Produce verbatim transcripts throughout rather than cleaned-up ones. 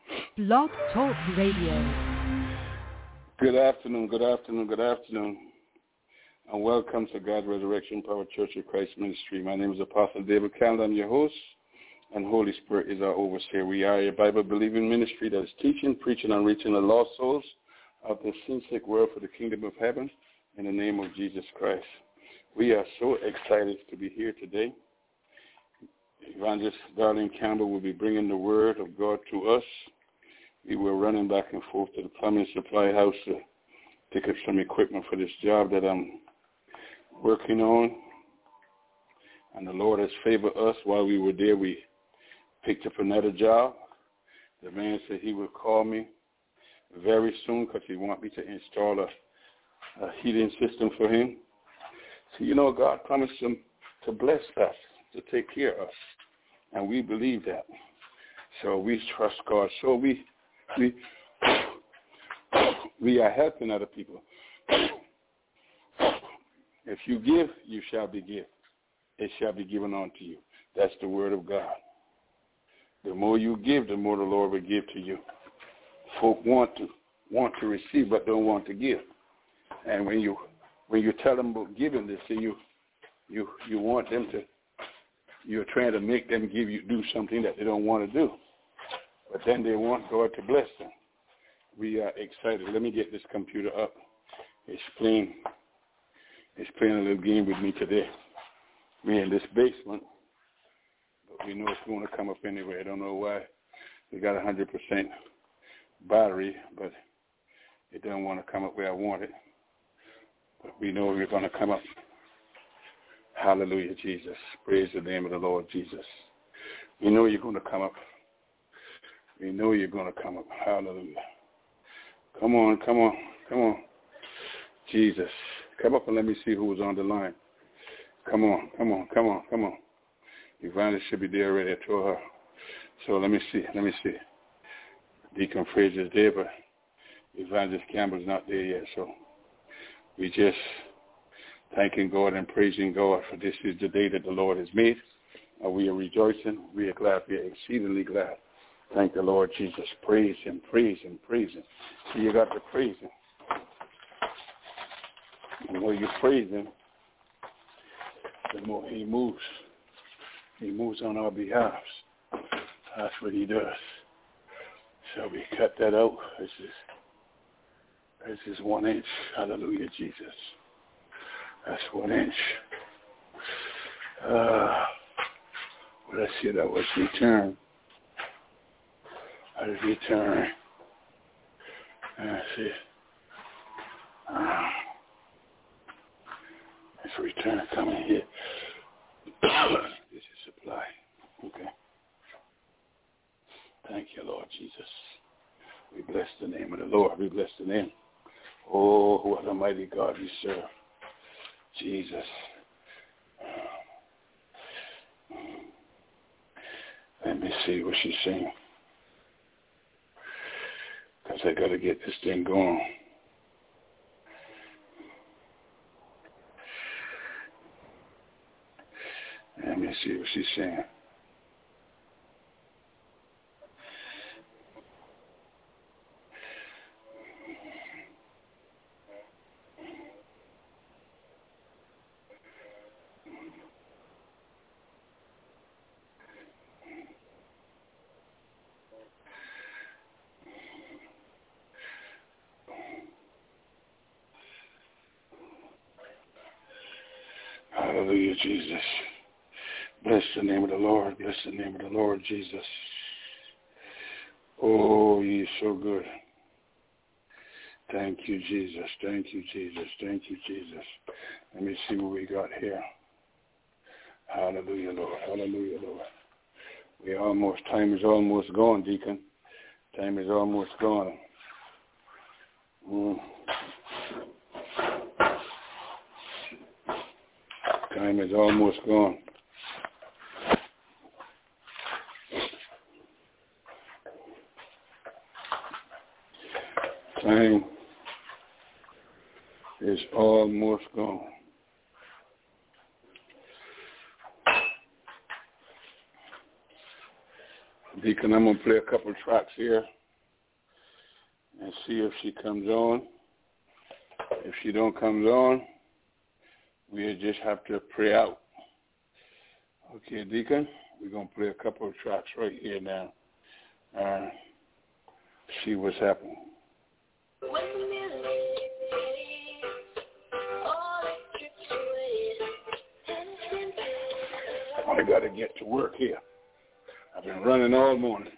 Blog Talk Radio. Good afternoon, good afternoon, good afternoon, and welcome to God's Resurrection Power Church of Christ Ministry. My name is Apostle David Campbell. I'm your host, and Holy Spirit is our overseer. We are a Bible-believing ministry that is teaching, preaching, and reaching the lost souls of the sin-sick world for the kingdom of heaven in the name of Jesus Christ. We are so excited to be here today. Evangelist Darlene Campbell will be bringing the word of God to us. We were running back and forth to the plumbing supply house to pick up some equipment for this job that I'm working on. And the Lord has favored us. While we were there, we picked up another job. The man said he would call me very soon because he wants me to install a, a heating system for him. So, you know, God promised him to bless us, to take care of us. And we believe that. So we trust God. So we we we are helping other people. If you give, you shall be given. It shall be given unto you. That's the word of God. The more you give, the more the Lord will give to you. Folk want to want to receive but don't want to give. And when you when you tell them about giving, they say you you you want them to You're trying to make them give you do something that they don't want to do. But then they want God to bless them. We are excited. Let me get this computer up. It's playing, it's playing a little game with me today. We're in this basement, but we know it's going to come up anyway. I don't know why. We got one hundred percent battery, but it doesn't want to come up where I want it. But we know we're going to come up. Hallelujah, Jesus. Praise the name of the Lord Jesus. We know you're going to come up. We know you're going to come up. Hallelujah. Come on, come on, come on. Jesus. Come up and let me see who was on the line. Come on, come on, come on, come on. Evangelist should be there already. I told her. So let me see, let me see. Deacon Fraser's there, but Evangelist Campbell's not there yet. So we just thanking God and praising God, for this is the day that the Lord has made. Uh, we are rejoicing. We are glad. We are exceedingly glad. Thank the Lord Jesus. Praise him, praise him, praise him. So you got to praise him. The more you praise him, the more he moves. He moves on our behalf. That's what he does. So we cut that out. This is, this is one inch. Hallelujah, Jesus. That's one inch. Uh, well, let's see, that was return. That is return. That's it. Uh, it's return coming here. This is supply. Okay. Thank you, Lord Jesus. We bless the name of the Lord. We bless the name. Oh, what a mighty God we serve. Jesus. Let me see what she's saying. Because I got to get this thing going. Let me see what she's saying. Hallelujah, Jesus. Bless the name of the Lord. Bless the name of the Lord, Jesus. Oh, he is so good. Thank you, Jesus. Thank you, Jesus. Thank you, Jesus. Let me see what we got here. Hallelujah, Lord. Hallelujah, Lord. We almost, time is almost gone, Deacon. Time is almost gone. Mm. Time is almost gone. Time is almost gone. Deacon, I'm going to play a couple tracks here. and see if she comes on. If she don't come on, we'll just have to pray out. Okay, Deacon, we're going to play a couple of tracks right here now. Uh, see what's happening. I got to get to work here. I've been running all morning.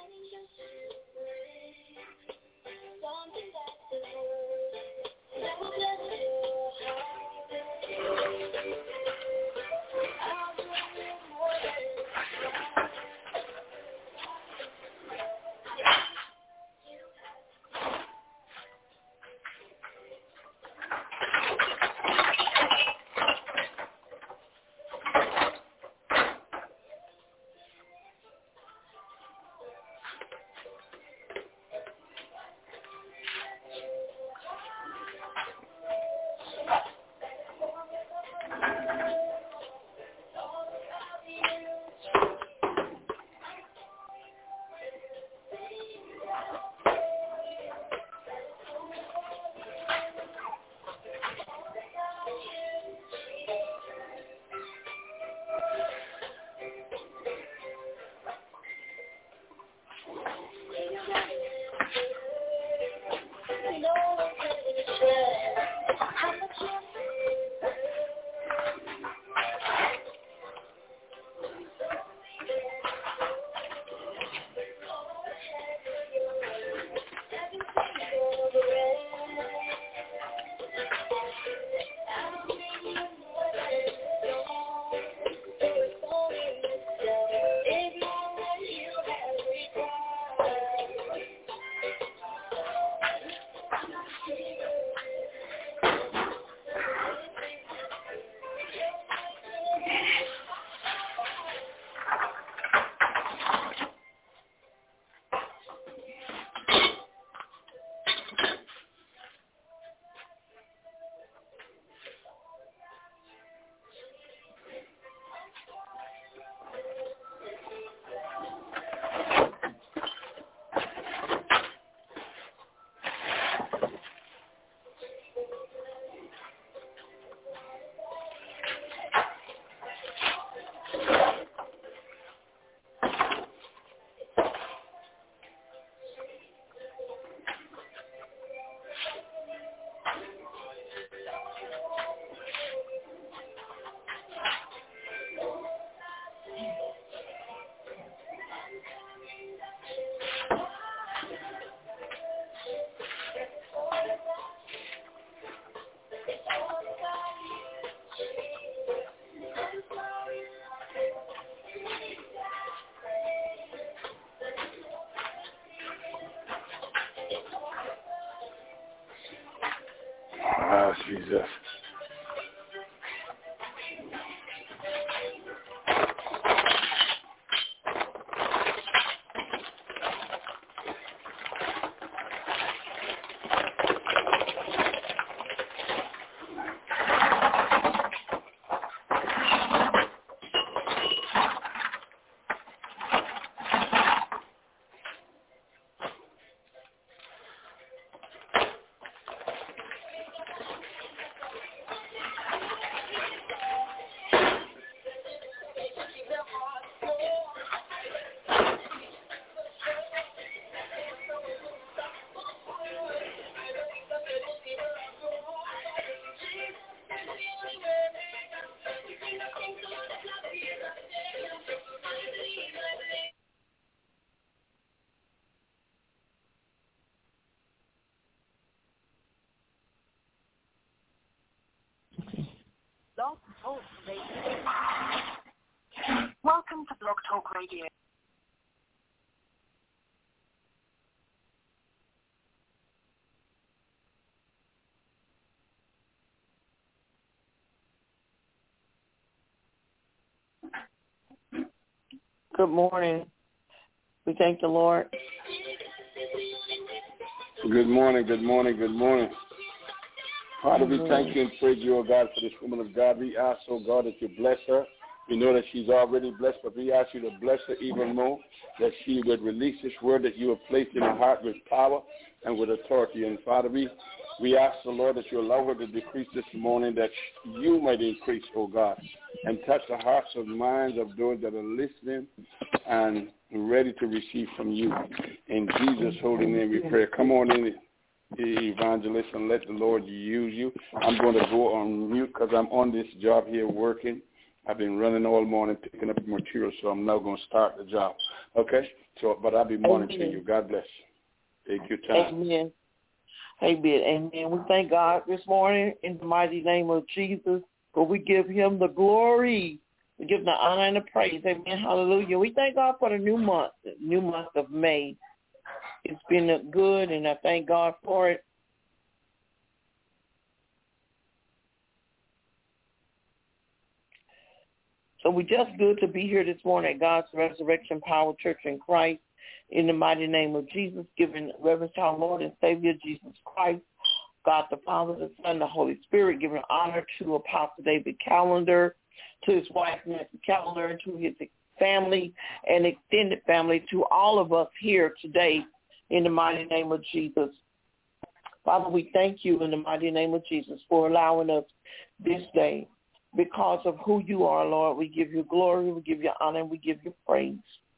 Ah, Jesus. Blog Talk Radio. Welcome to Blog Talk Radio. Good morning. We thank the Lord. Good morning, good morning, good morning. Father, we thank you and praise you, O God, for this woman of God. We ask, O God, that you bless her We know that she's already blessed, but we ask you to bless her even more, that she would release this word that you have placed in her heart with power and with authority. And, Father, we, we ask the Lord that you allow her to decrease this morning, that you might increase, oh God, and touch the hearts and minds of those that are listening and ready to receive from you. In Jesus' holy name we pray. Come on in, evangelist, and let the Lord use you. I'm going to go on mute because I'm on this job here working. I've been running all morning picking up material, so I'm now going to start the job. Okay? So, but I'll be monitoring you. God bless. Take your time. Amen. Amen. Amen. We thank God this morning in the mighty name of Jesus, for we give him the glory. We give him the honor and the praise. Amen. Hallelujah. We thank God for the new month, the new month of May. It's been good, and I thank God for it. So we're just good to be here this morning at God's Resurrection Power Church in Christ, in the mighty name of Jesus, giving reverence to our Lord and Savior, Jesus Christ, God the Father, the Son, the Holy Spirit, giving honor to Apostle David Callender, to his wife, Nancy Callender, to his family and extended family, to all of us here today, in the mighty name of Jesus. Father, we thank you in the mighty name of Jesus for allowing us this day. Because of who you are, Lord, we give you glory, we give you honor, and we give you praise.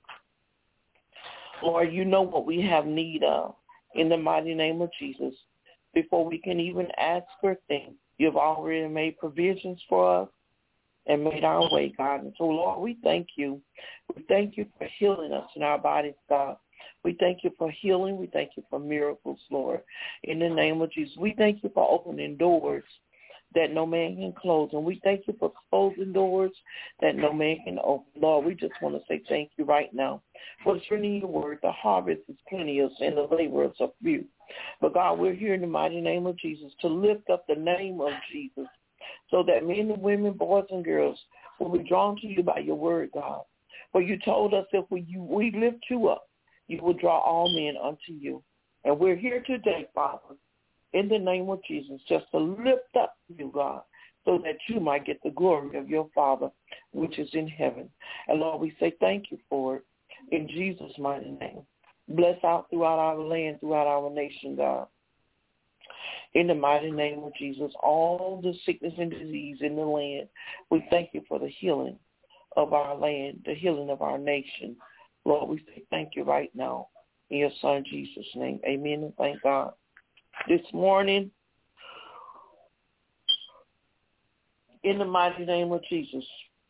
Lord, you know what we have need of in the mighty name of Jesus. Before we can even ask for things, you've already made provisions for us and made our way, God. And so, Lord, we thank you. We thank you for healing us in our bodies, God. We thank you for healing. We thank you for miracles, Lord, in the name of Jesus. We thank you for opening doors that no man can close. And we thank you for closing doors that no man can open. Lord, we just want to say thank you right now. For it's written in your word, the harvest is plenteous and the laborers are few. But God, we're here in the mighty name of Jesus to lift up the name of Jesus so that men and women, boys and girls will be drawn to you by your word, God. For you told us if we, you, we lift you up, you will draw all men unto you. And we're here today, Father, in the name of Jesus, just to lift up you, God, so that you might get the glory of your Father, which is in heaven. And, Lord, we say thank you for it in Jesus' mighty name. Bless out throughout our land, throughout our nation, God. In the mighty name of Jesus, all the sickness and disease in the land, we thank you for the healing of our land, the healing of our nation. Lord, we say thank you right now in your Son Jesus' name. Amen and thank God. This morning, in the mighty name of Jesus,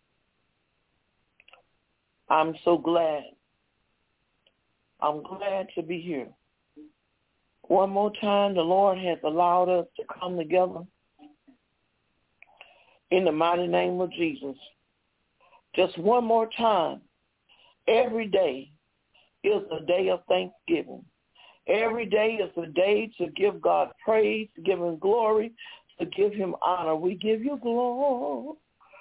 I'm so glad. I'm glad to be here. One more time, the Lord has allowed us to come together in the mighty name of Jesus. Just one more time. Every day is a day of thanksgiving. Every day is a day to give God praise, to give him glory, to give him honor. We give you glory,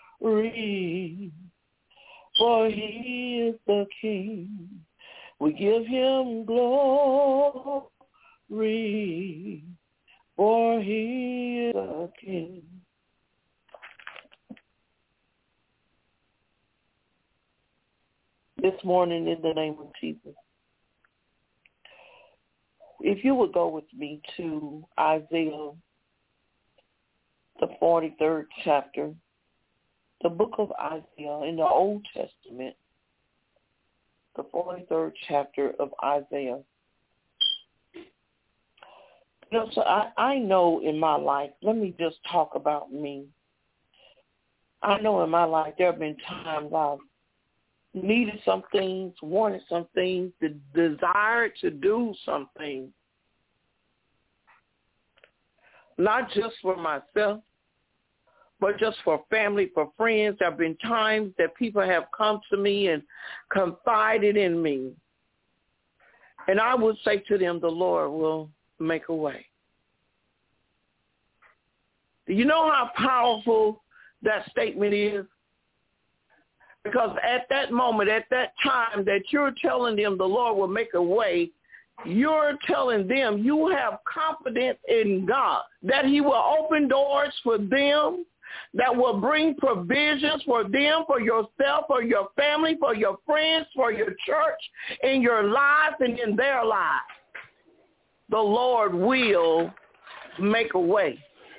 for he is the King. We give him glory, for he is the King. This morning, in the name of Jesus, if you would go with me to Isaiah, the forty-third chapter, the book of Isaiah in the Old Testament, the forty-third chapter of Isaiah. You know, so I, I know in my life, let me just talk about me. I know in my life there have been times I've needed some things, wanted some things, the desire to do something, not just for myself, but just for family, for friends. There have been times that people have come to me and confided in me. And I would say to them, the Lord will make a way. Do you know how powerful that statement is? Because at that moment, at that time that you're telling them the Lord will make a way, you're telling them you have confidence in God, that he will open doors for them, that will bring provisions for them, for yourself, for your family, for your friends, for your church, in your lives and in their lives. The Lord will make a way.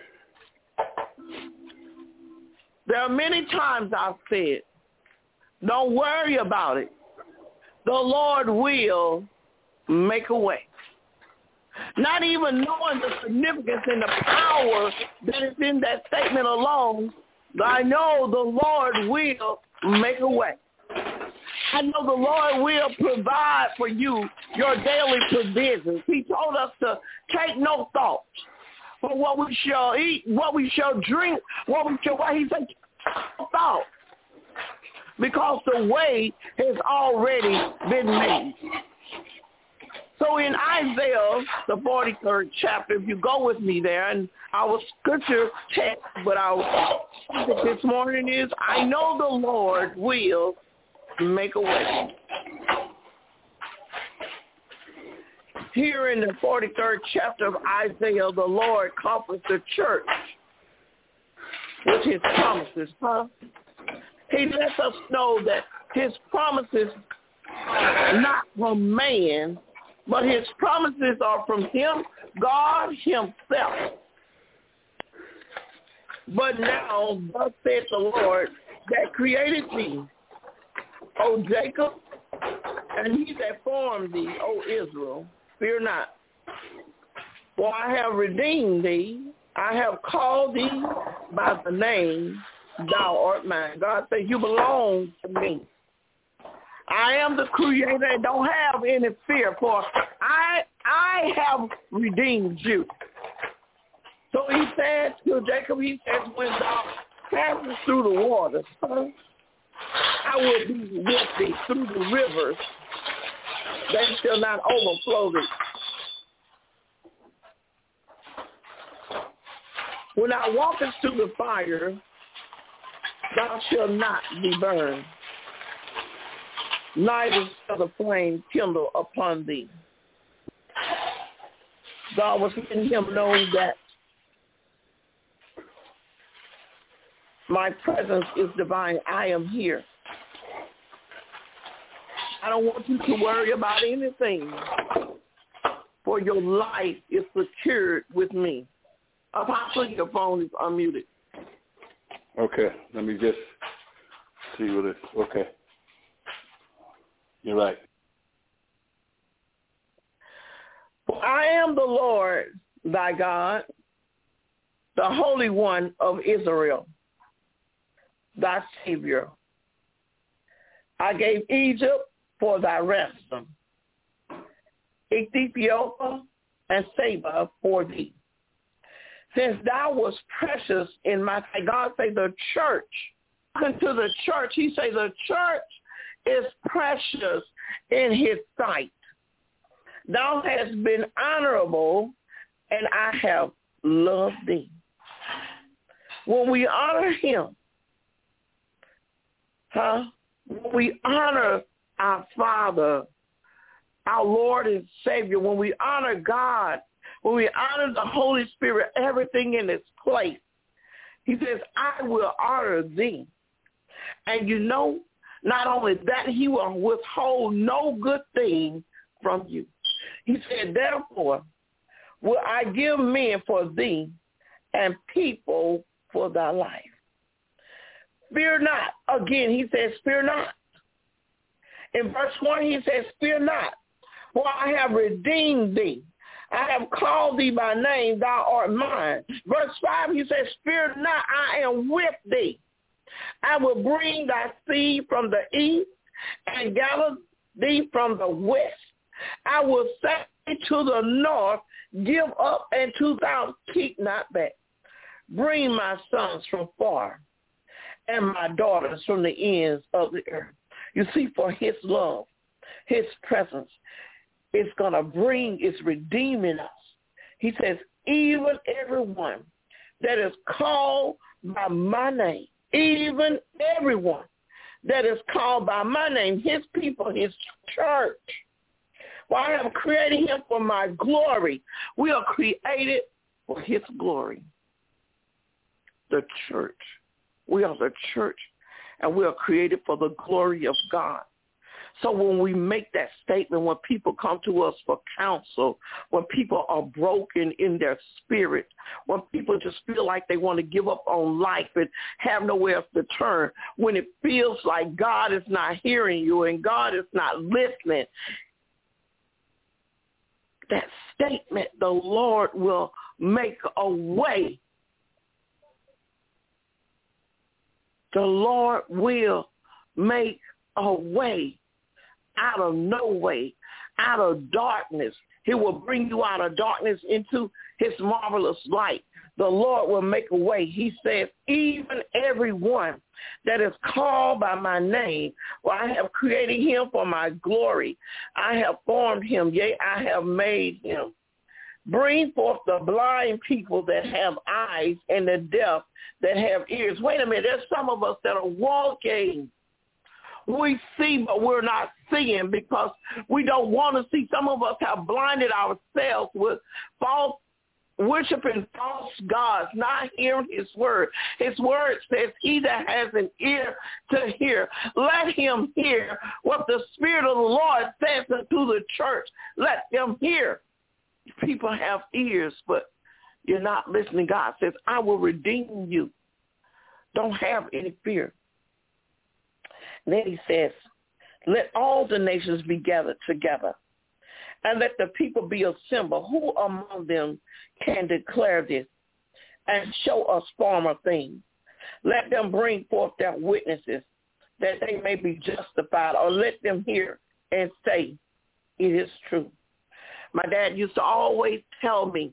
There are many times I've said, don't worry about it. The Lord will make a way. Not even knowing the significance and the power that is in that statement alone, I know the Lord will make a way. I know the Lord will provide for you your daily provisions. He told us to take no thought for what we shall eat, what we shall drink, what we shall, what he said, no thought. Because the way has already been made. So in Isaiah, the forty-third chapter, if you go with me there, and our scripture text, but our topic this morning is, I know the Lord will make a way. Here in the forty-third chapter of Isaiah, the Lord comforts the church with his promises, huh? He lets us know that his promises are not from man, but his promises are from him, God himself. But now, thus saith the Lord that created thee, O Jacob, and he that formed thee, O Israel, fear not. For I have redeemed thee, I have called thee by the name, thou art mine. God says, you belong to me. I am the creator and don't have any fear, for I I have redeemed you. So he said to Jacob, he says, when thou passes through the waters, huh, I will be with thee through the rivers. They shall not overflow thee. When thou walkest through the fire, thou shalt not be burned, neither shall the flame kindle upon thee. God was letting him know that my presence is divine. I am here. I don't want you to worry about anything, for your life is secured with me. Apostle, your phone is unmuted. Okay, let me just see what it is. Okay. You're right. For I am the Lord thy God, the Holy One of Israel, thy Savior. I gave Egypt for thy ransom, Ethiopia and Saba for thee. Since thou wast precious in my sight, God say the church, unto the church, he say the church is precious in his sight. Thou hast been honorable, and I have loved thee. When we honor him, huh? When we honor our Father, our Lord and Savior, when we honor God, when we honor the Holy Spirit, everything in its place, he says, I will honor thee. And you know, not only that, he will withhold no good thing from you. He said, therefore, will I give men for thee and people for thy life. Fear not. Again, he says, fear not. In verse one, he says, fear not, for I have redeemed thee. I have called thee by name, thou art mine. Verse five, he says, fear not, I am with thee. I will bring thy seed from the east and gather thee from the west. I will say to the north, give up, and to thou keep not back. Bring my sons from far and my daughters from the ends of the earth. You see, for his love, his presence is going to bring, is redeeming us. He says, even everyone that is called by my name, even everyone that is called by my name, his people, his church. For I have created him for my glory. We are created for his glory. the church. We are the church, and we are created for the glory of God. So when we make that statement, when people come to us for counsel, when people are broken in their spirit, when people just feel like they want to give up on life and have nowhere else to turn, when it feels like God is not hearing you and God is not listening, that statement, the Lord will make a way. The Lord will make a way out of no way, out of darkness. He will bring you out of darkness into his marvelous light. The Lord will make a way. He says, even everyone that is called by my name, well, I have created him for my glory. I have formed him. Yea, I have made him. Bring forth the blind people that have eyes and the deaf that have ears. Wait a minute. There's some of us that are walking. We see, but we're not seeing because we don't want to see. Some of us have blinded ourselves with false worshiping false gods, not hearing his word. His word says, he that has an ear to hear, let him hear what the Spirit of the Lord says unto the church. Let them hear. People have ears, but you're not listening. God says, I will redeem you. Don't have any fear. Then he says, let all the nations be gathered together, and let the people be assembled. Who among them can declare this and show us former things? Let them bring forth their witnesses, that they may be justified, or let them hear and say, it is true. My dad used to always tell me,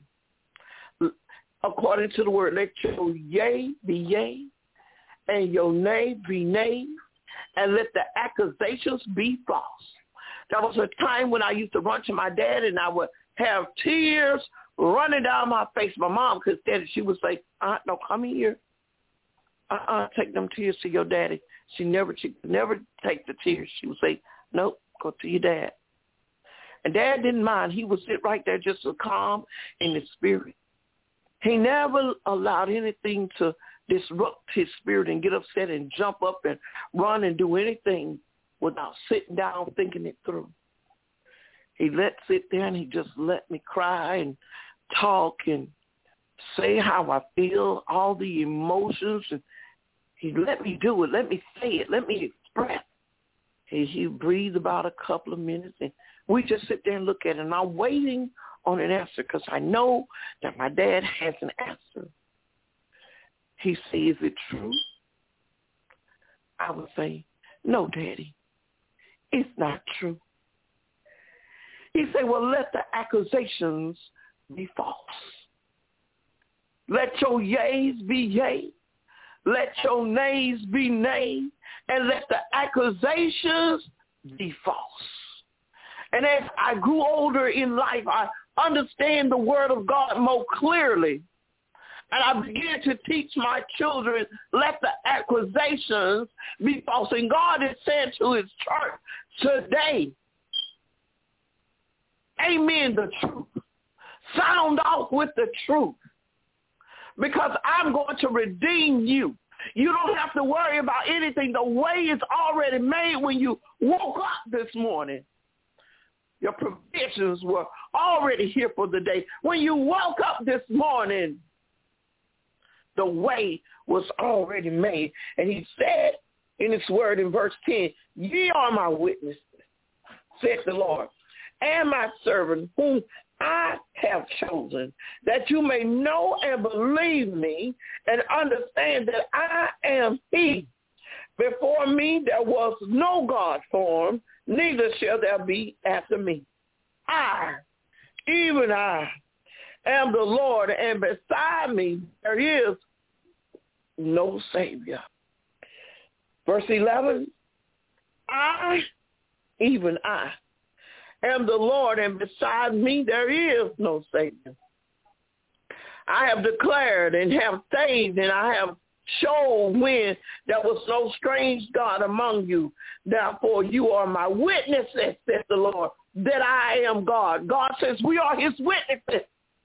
according to the word, let your yea be yea, and your nay be nay, and let the accusations be false. There was a time when I used to run to my dad, and I would have tears running down my face. My mom could stand it. She would say, uh, no, come here. Uh-uh, take them tears to your daddy. She never, she could never take the tears. She would say, nope, go to your dad. And Dad didn't mind. He would sit right there just so calm in his spirit. He never allowed anything to disrupt his spirit and get upset and jump up and run and do anything without sitting down thinking it through. He let sit there and he just let me cry and talk and say how I feel, all the emotions, and he let me do it, let me say it, let me express. He, he breathed about a couple of minutes, and we just sit there and look at it, and I'm waiting on an answer because I know that my dad has an answer. He says, is it true? I would say, no, Daddy, it's not true. He said, well, let the accusations be false. Let your yeas be yea. Let your nays be nay. And let the accusations be false. And as I grew older in life, I understand the word of God more clearly. And I began to teach my children, let the accusations be false. And God is saying to his church today, amen, the truth. Sound off with the truth. Because I'm going to redeem you. You don't have to worry about anything. The way is already made when you woke up this morning. Your provisions were already here for the day. When you woke up this morning, the way was already made. And he said in his word in verse ten, ye are my witnesses, said the Lord, and my servant whom I have chosen, that you may know and believe me and understand that I am he. Before me there was no God formed, neither shall there be after me. I, even I, am the Lord, and beside me there is no Savior. Verse eleven, I, even I, am the Lord, and beside me there is no Savior. I have declared and have saved, and I have showed when there was no strange God among you. Therefore you are my witnesses, says the Lord, that I am God. God says we are his witnesses.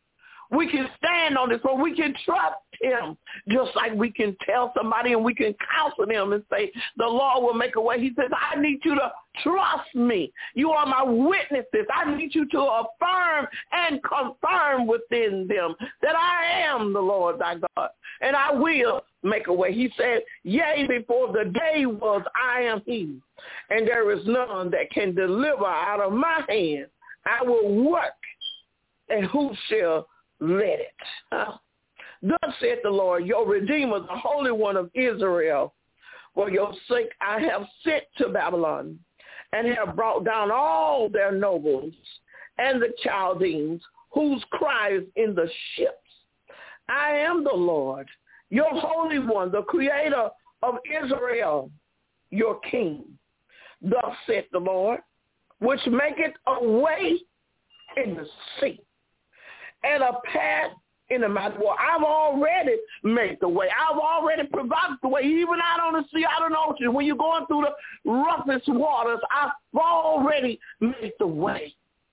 We can stand on this word. We can trust him, just like we can tell somebody and we can counsel them and say, the Lord will make a way. He says, I need you to trust me. You are my witnesses. I need you to affirm and confirm within them that I am the Lord thy God, and I will make a way. He said, yea, before the day was, I am he, and there is none that can deliver out of my hand. I will work, and who shall let it? Uh, Thus saith the Lord, your Redeemer, the Holy One of Israel. For your sake I have sent to Babylon, and have brought down all their nobles and the Chaldeans, whose cry is in the ships. I am the Lord, your Holy One, the Creator of Israel, your King. Thus saith the Lord, which maketh a way in the sea, and a path in the mighty water. I've already made the way. I've already provided the way, even out on the sea, out on the ocean. When you're going through the roughest waters, I've already made the way.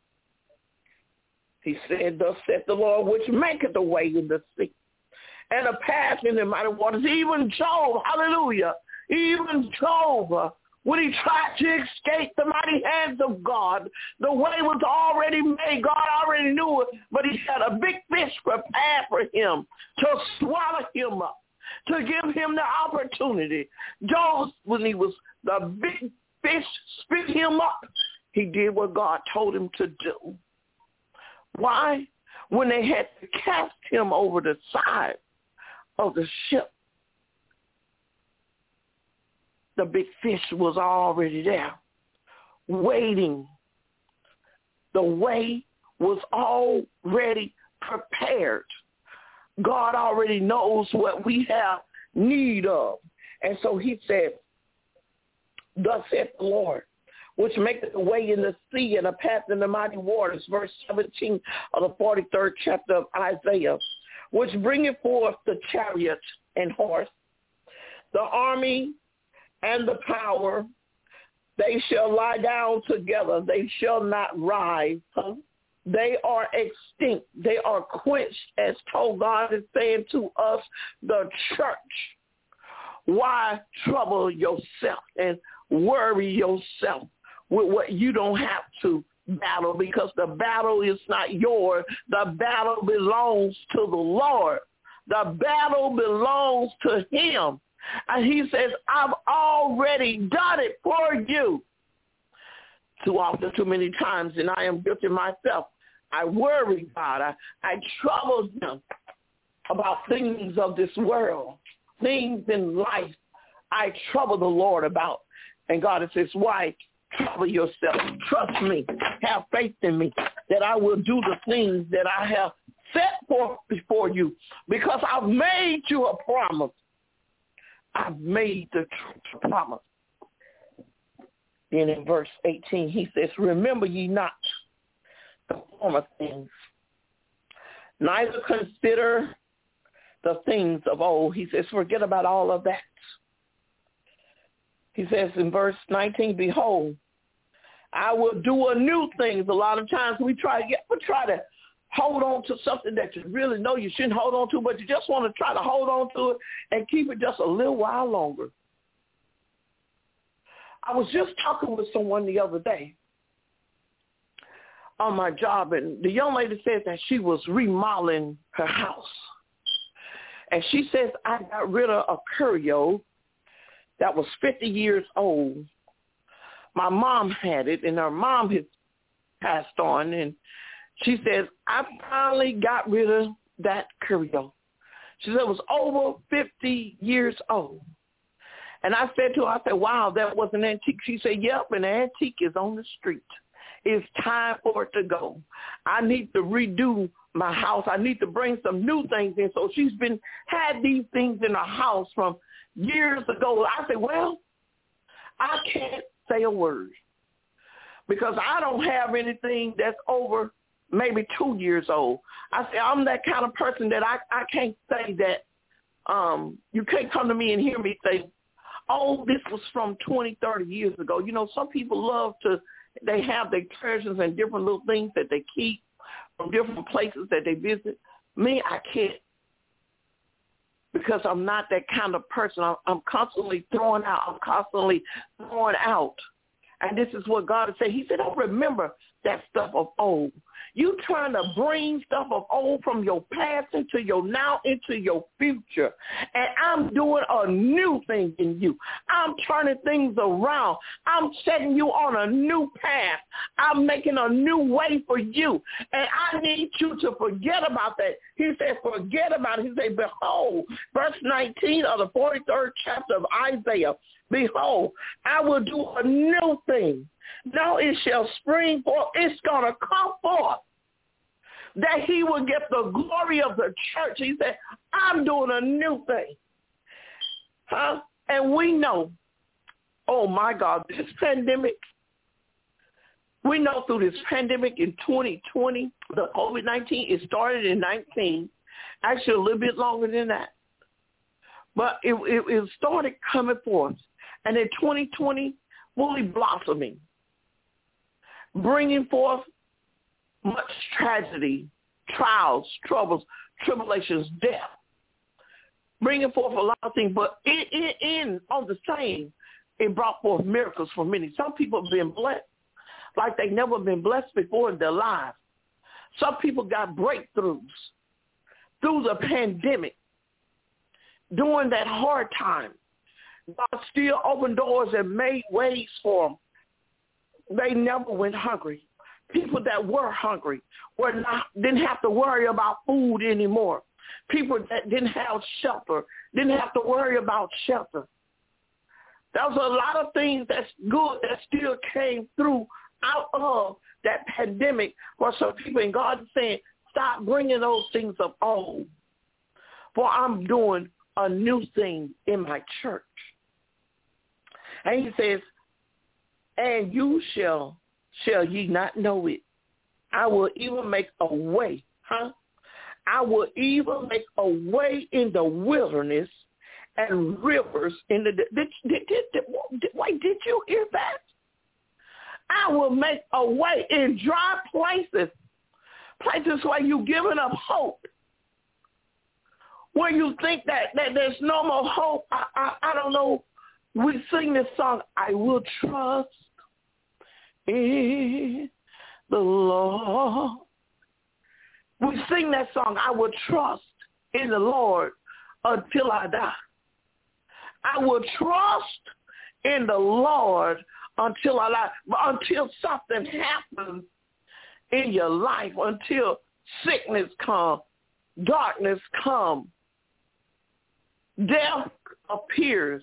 He said, thus saith the Lord, which maketh the way in the sea, and a path in the mighty waters. Even Job, hallelujah, even Job, uh, when he tried to escape the mighty hands of God, the way was already made. God already knew it, but he had a big fish prepared for him to swallow him up, to give him the opportunity. Job, when he was, the big fish spit him up, he did what God told him to do. Why? When they had to cast him over the side of the ship, the big fish was already there, waiting. The way was already prepared. God already knows what we have need of. And so he said, thus saith the Lord, which maketh a way in the sea and a path in the mighty waters, verse seventeen of the forty-third chapter of Isaiah, which bringeth forth the chariot and horse, the army and the power. They shall lie down together. They shall not rise. Huh? They are extinct. They are quenched, as told God is saying to us, the church. Why trouble yourself and worry yourself with what you don't have to battle? Because the battle is not yours. The battle belongs to the Lord. The battle belongs to him. And he says, I've already done it for you. Too often, too many times, and I am guilty myself, I worry God. I, I trouble him about things of this world, things in life I trouble the Lord about. And God says, why trouble yourself? Trust me. Have faith in me that I will do the things that I have set forth before you, because I've made you a promise. I've made the tr- promise. Then in verse eighteen, he says, remember ye not the former things, neither consider the things of old. He says, forget about all of that. He says in verse nineteen, behold, I will do a new thing. A lot of times we try to get, we try to hold on to something that you really know you shouldn't hold on to, but you just want to try to hold on to it and keep it just a little while longer. I was just talking with someone the other day on my job, and the young lady said that she was remodeling her house. And she says, I got rid of a curio that was fifty years old. My mom had it, and her mom had passed on, and she says, I finally got rid of that curio. She said it was over fifty years old. And I said to her, I said, wow, that was an antique. She said, yep, an antique is on the street. It's time for it to go. I need to redo my house. I need to bring some new things in. So she's been had these things in her house from years ago. I said, well, I can't say a word because I don't have anything that's over maybe two years old. I say I'm that kind of person that I, I can't say that um, you can't come to me and hear me say, oh, this was from twenty, thirty years ago. You know, some people love to, they have their treasures and different little things that they keep from different places that they visit. Me, I can't. Because I'm not that kind of person. I'm, I'm constantly throwing out. I'm constantly throwing out. And this is what God said. He said, don't remember that stuff of old. You trying to bring stuff of old from your past into your now, into your future. And I'm doing a new thing in you. I'm turning things around. I'm setting you on a new path. I'm making a new way for you. And I need you to forget about that. He said, forget about it. He said, behold, verse nineteen of the forty-third chapter of Isaiah, behold, I will do a new thing. Now it shall spring forth. It's going to come forth. That he will get the glory of the church. He said, I'm doing a new thing. Huh? And we know, oh my God, this pandemic, we know through this pandemic in twenty twenty, the COVID nineteen, it started in nineteen, actually a little bit longer than that. But it, it, it started coming forth. And in twenty twenty, fully blossoming, bringing forth much tragedy, trials, troubles, tribulations, death, bringing forth a lot of things. But in, in, in on the same, it brought forth miracles for many. Some people have been blessed like they've never been blessed before in their lives. Some people got breakthroughs through the pandemic, during that hard time. God still opened doors and made ways for them. They never went hungry. People that were hungry were not didn't have to worry about food anymore. People that didn't have shelter didn't have to worry about shelter. There was a lot of things that's good that still came through out of that pandemic for some people. And God is saying, stop bringing those things of old, for I'm doing a new thing in my church. And he says, and you shall, shall ye not know it. I will even make a way, huh? I will even make a way in the wilderness and rivers in the, did, did, did, did, did, wait, did you hear that? I will make a way in dry places, places where you've given up hope, where you think that, that there's no more hope. I, I, I don't know. We sing this song, I will trust in the Lord. We sing that song, I will trust in the Lord until I die. I will trust in the Lord until I die, until something happens in your life, until sickness comes, darkness comes, death appears.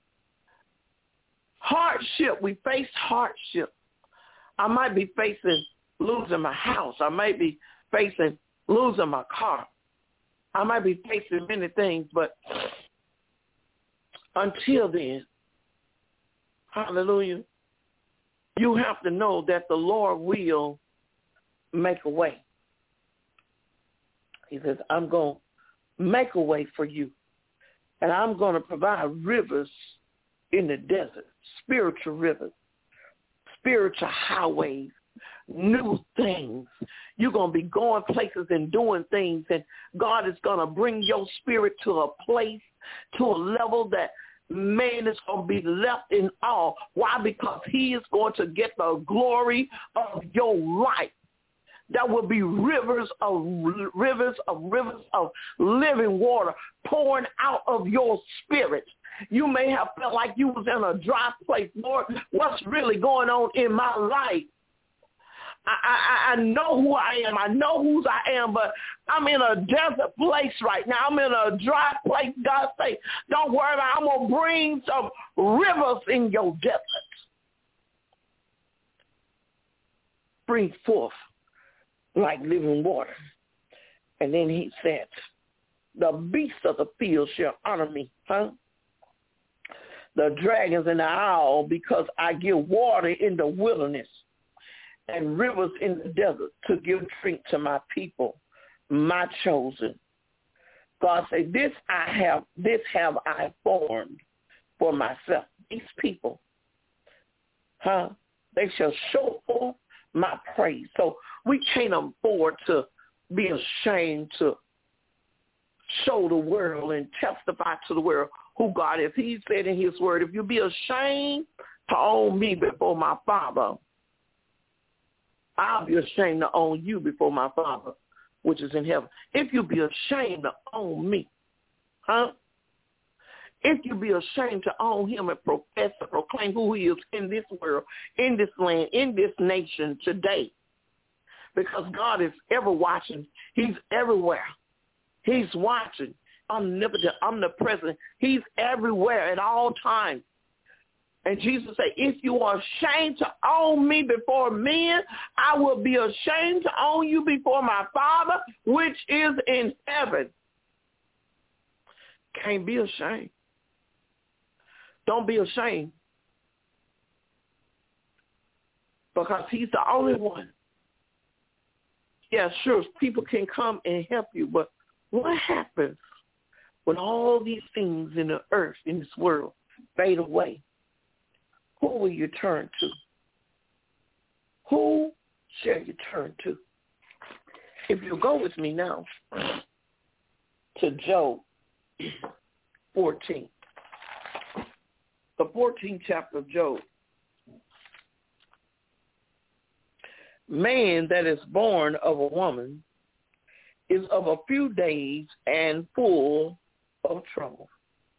Hardship, we face hardship. I might be facing losing my house. I might be facing losing my car. I might be facing many things, but until then, hallelujah, you have to know that the Lord will make a way. He says, I'm going to make a way for you, and I'm going to provide rivers in the desert, spiritual rivers, spiritual highways, new things. You're going to be going places and doing things, and God is going to bring your spirit to a place, to a level that man is going to be left in awe. Why? Because he is going to get the glory of your life. There will be rivers of rivers of rivers of living water pouring out of your spirit. You may have felt like you was in a dry place. Lord, what's really going on in my life? I, I, I know who I am. I know whose I am, but I'm in a desert place right now. I'm in a dry place. God say, don't worry about it. I'm going to bring some rivers in your desert. Bring forth like living water. And then he said, the beasts of the field shall honor me, huh? The dragons and the owl, because I give water in the wilderness and rivers in the desert to give drink to my people, my chosen. God said, this I have, this have I formed for myself. These people, huh? They shall show forth my praise. So we can't afford to be ashamed to show the world and testify to the world who God is. He said in his word, if you be ashamed to own me before my Father, I'll be ashamed to own you before my Father, which is in heaven. If you be ashamed to own me, huh? If you be ashamed to own him and profess to proclaim who he is in this world, in this land, in this nation today, because God is ever watching. He's everywhere. He's watching, omnipotent, omnipresent. He's everywhere at all times. And Jesus said, if you are ashamed to own me before men, I will be ashamed to own you before my Father, which is in heaven. Can't be ashamed. Don't be ashamed. Because he's the only one. Yeah, sure, people can come and help you, but what happens when all these things in the earth, in this world, fade away? Who will you turn to? Who shall you turn to? If you go with me now to Job fourteen, the fourteenth chapter of Job. Man that is born of a woman is of a few days and full of trouble.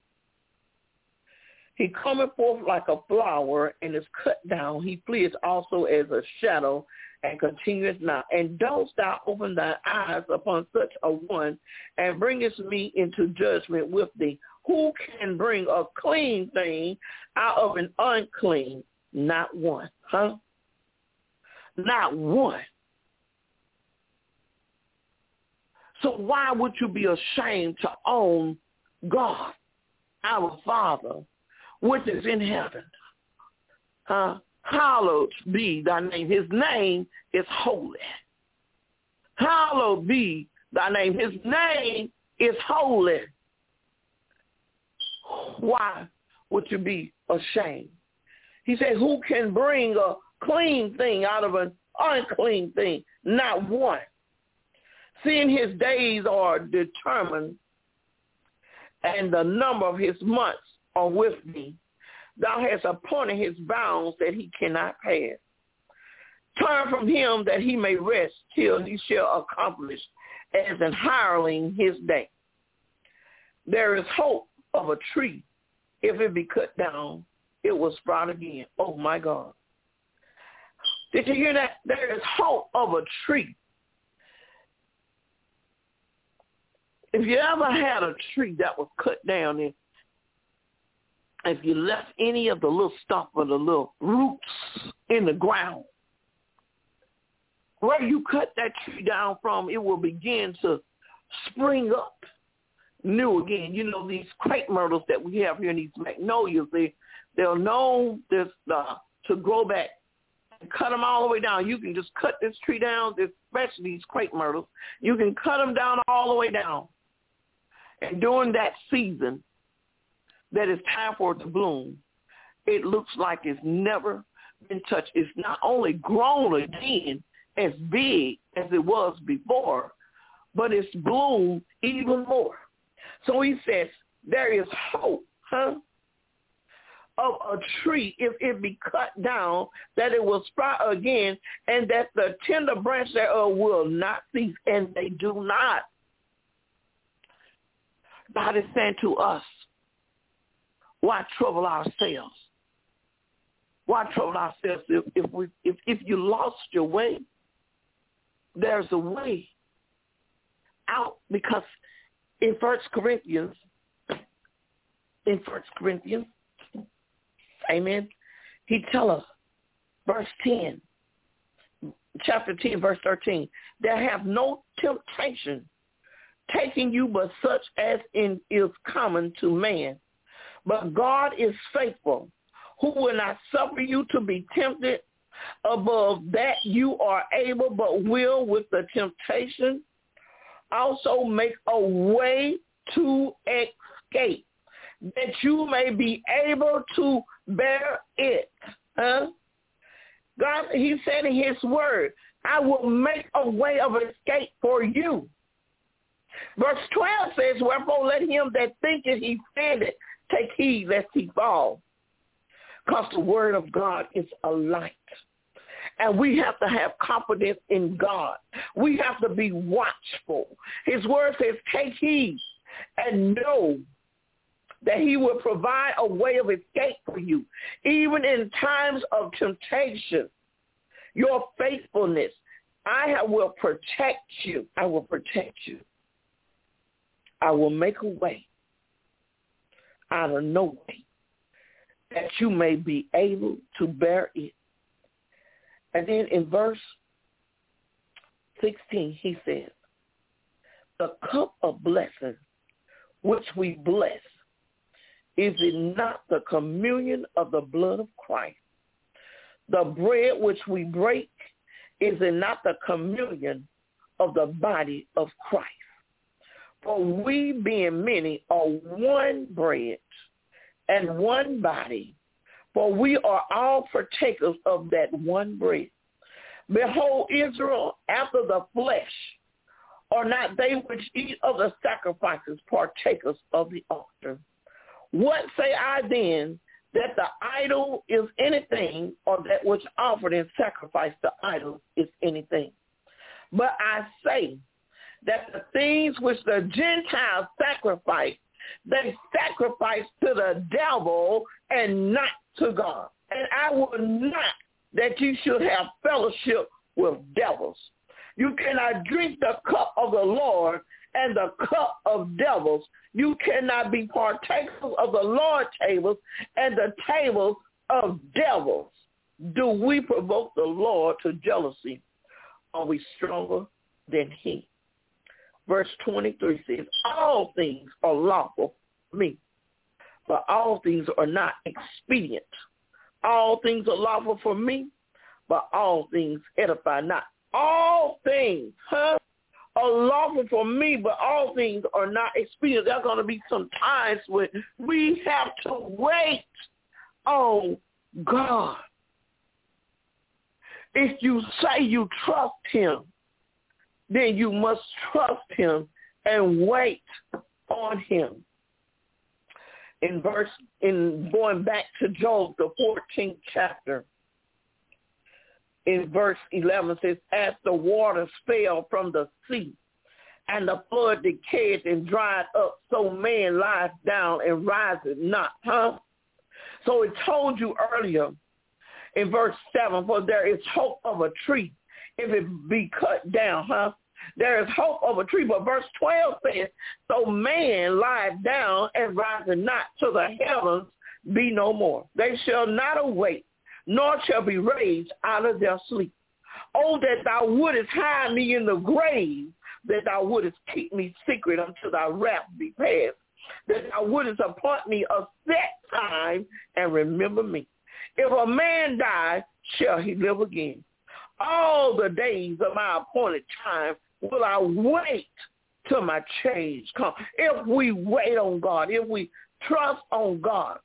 He cometh forth like a flower and is cut down. He fleeth also as a shadow and continueth not. And dost thou open thy eyes upon such a one and bringest me into judgment with thee? Who can bring a clean thing out of an unclean? Not one. Huh? Not one. So why would you be ashamed to own God, our Father, which is in heaven? Uh, hallowed be thy name. His name is holy. Hallowed be thy name. His name is holy. Why would you be ashamed? He said, who can bring a clean thing out of an unclean thing? Not one. Seeing his days are determined and the number of his months are with thee, thou hast appointed his bounds that he cannot pass. Turn from him that he may rest till he shall accomplish as an hireling his day. There is hope of a tree. If it be cut down, it will sprout again. Oh, my God. Did you hear that? There is hope of a tree. If you ever had a tree that was cut down, and if you left any of the little stuff or the little roots in the ground, where you cut that tree down from, it will begin to spring up new again. You know, these crepe myrtles that we have here in these magnolias, they, they're known this, uh, to grow back. Cut them all the way down. You can just cut this tree down, especially these crepe myrtles. You can cut them down all the way down. And during that season that it's time for it to bloom, it looks like it's never been touched. It's not only grown again as big as it was before, but it's bloomed even more. So he says there is hope, huh, of a tree if it be cut down, that it will sprout again, and that the tender branch thereof will not cease, and they do not. God is saying to us, why trouble ourselves? Why trouble ourselves if, if we if, if you lost your way? There's a way out, because in First Corinthians, in First Corinthians, amen, he tells us, verse ten, chapter ten, verse thirteen, there have no temptation taking you but such as in, is common to man. But God is faithful, who will not suffer you to be tempted above that you are able, but will with the temptation also make a way to escape, that you may be able to bear it. Huh? God, he said in his word, I will make a way of escape for you. Verse twelve says, wherefore let him that thinketh he standeth take heed lest he fall. Because the word of God is a light. And we have to have confidence in God. We have to be watchful. His word says, take heed and know that he will provide a way of escape for you. Even in times of temptation, your faithfulness, I will protect you. I will protect you. I will make a way out of no way that you may be able to bear it. And then in verse sixteen, he says, the cup of blessing which we bless, is it not the communion of the blood of Christ? The bread which we break, is it not the communion of the body of Christ? For we being many are one bread and one body, for we are all partakers of that one bread. Behold, Israel, after the flesh, are not they which eat of the sacrifices partakers of the altar? What say I then, that the idol is anything, or that which offered in sacrifice to idols is anything? But I say that the things which the Gentiles sacrifice, they sacrifice to the devil and not to God. And I will not that you should have fellowship with devils. You cannot drink the cup of the Lord and the cup of devils. You cannot be partakers of the Lord's tables and the tables of devils. Do we provoke the Lord to jealousy? Are we stronger than he? Verse twenty-three says, all things are lawful for me, but all things are not expedient. All things are lawful for me, but all things edify not. All things, huh, are lawful for me, but all things are not expedient. There are going to be some times when we have to wait on God. If you say you trust him, then you must trust him and wait on him. In verse, in going back to Job, the fourteenth chapter, in verse eleven says, as the waters fell from the sea, and the flood decayed and dried up, so man lies down and rises not. Huh? So it told you earlier in verse seven, for there is hope of a tree if it be cut down, huh? There is hope of a tree. But verse twelve says, so man lies down and rises not, till the heavens be no more. They shall not awake, nor shall be raised out of their sleep. Oh, that thou wouldest hide me in the grave, that thou wouldest keep me secret until thy wrath be past, that thou wouldest appoint me a set time and remember me. If a man die, shall he live again? All the days of my appointed time will I wait till my change come. If we wait on God, if we trust on God,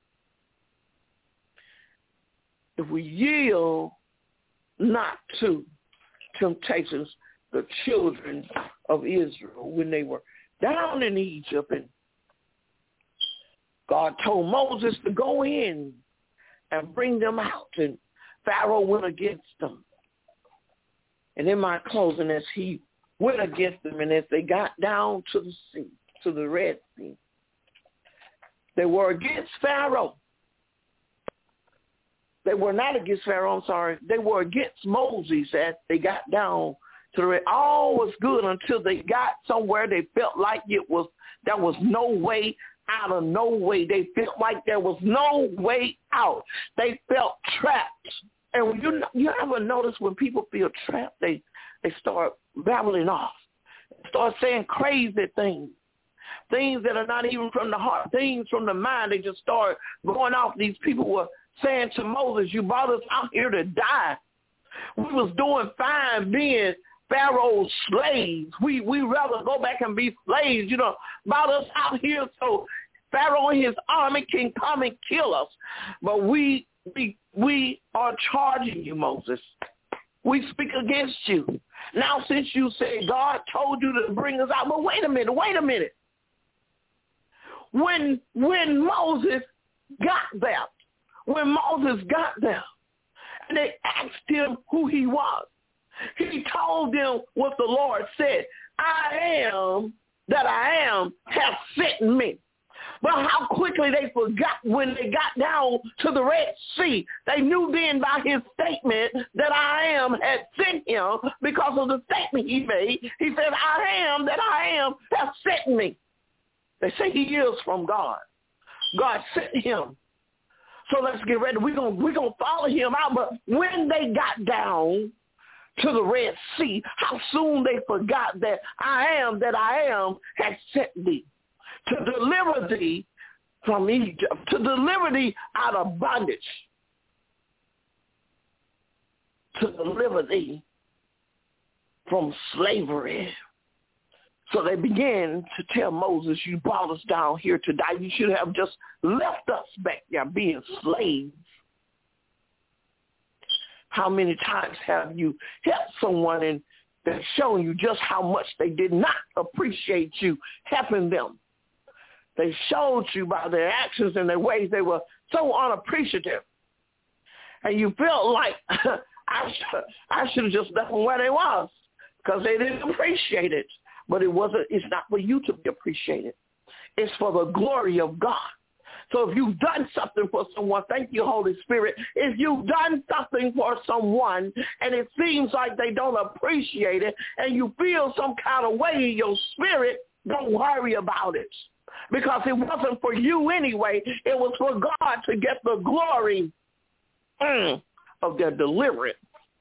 if we yield not to temptations, the children of Israel, when they were down in Egypt, and God told Moses to go in and bring them out, and Pharaoh went against them. And in my closing, as he went against them, and as they got down to the sea, to the Red Sea, they were against Pharaoh. They were not against Pharaoh, I'm sorry. They were against Moses as they got down to the Red. All was good until they got somewhere they felt like it was, there was no way out of no way. They felt like there was no way out. They felt trapped. And you you ever notice when people feel trapped, they, they start babbling off, start saying crazy things, things that are not even from the heart, things from the mind. They just start going off. These people were saying to Moses, you brought us out here to die. We was doing fine being Pharaoh's slaves. We we rather go back and be slaves, you know, brought us out here so Pharaoh and his army can come and kill us. But we we we are charging you, Moses. We speak against you. Now, since you say God told you to bring us out, but wait a minute, wait a minute. When, when Moses got there, when Moses got there, and they asked him who he was, he told them what the Lord said. I am that I am has sent me. But how quickly they forgot when they got down to the Red Sea. They knew then by his statement that I am had sent him because of the statement he made. He said, I am that I am has sent me. They say he is from God. God sent him. So let's get ready. We're going we're gonna follow him out. But when they got down to the Red Sea, how soon they forgot that I am that I am has sent thee to deliver thee from Egypt, to deliver thee out of bondage, to deliver thee from slavery. So they began to tell Moses, you brought us down here to die. You should have just left us back there being slaves. How many times have you helped someone and they're showing you just how much they did not appreciate you helping them? They showed you by their actions and their ways they were so unappreciative. And you felt like I should, I should have just left them where they was because they didn't appreciate it. But it wasn't. It's not for you to be appreciated. It's for the glory of God. So if you've done something for someone, thank you, Holy Spirit. If you've done something for someone and it seems like they don't appreciate it and you feel some kind of way in your spirit, don't worry about it. Because it wasn't for you anyway. It was for God to get the glory mm, of their deliverance.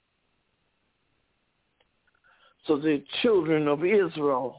So the children of Israel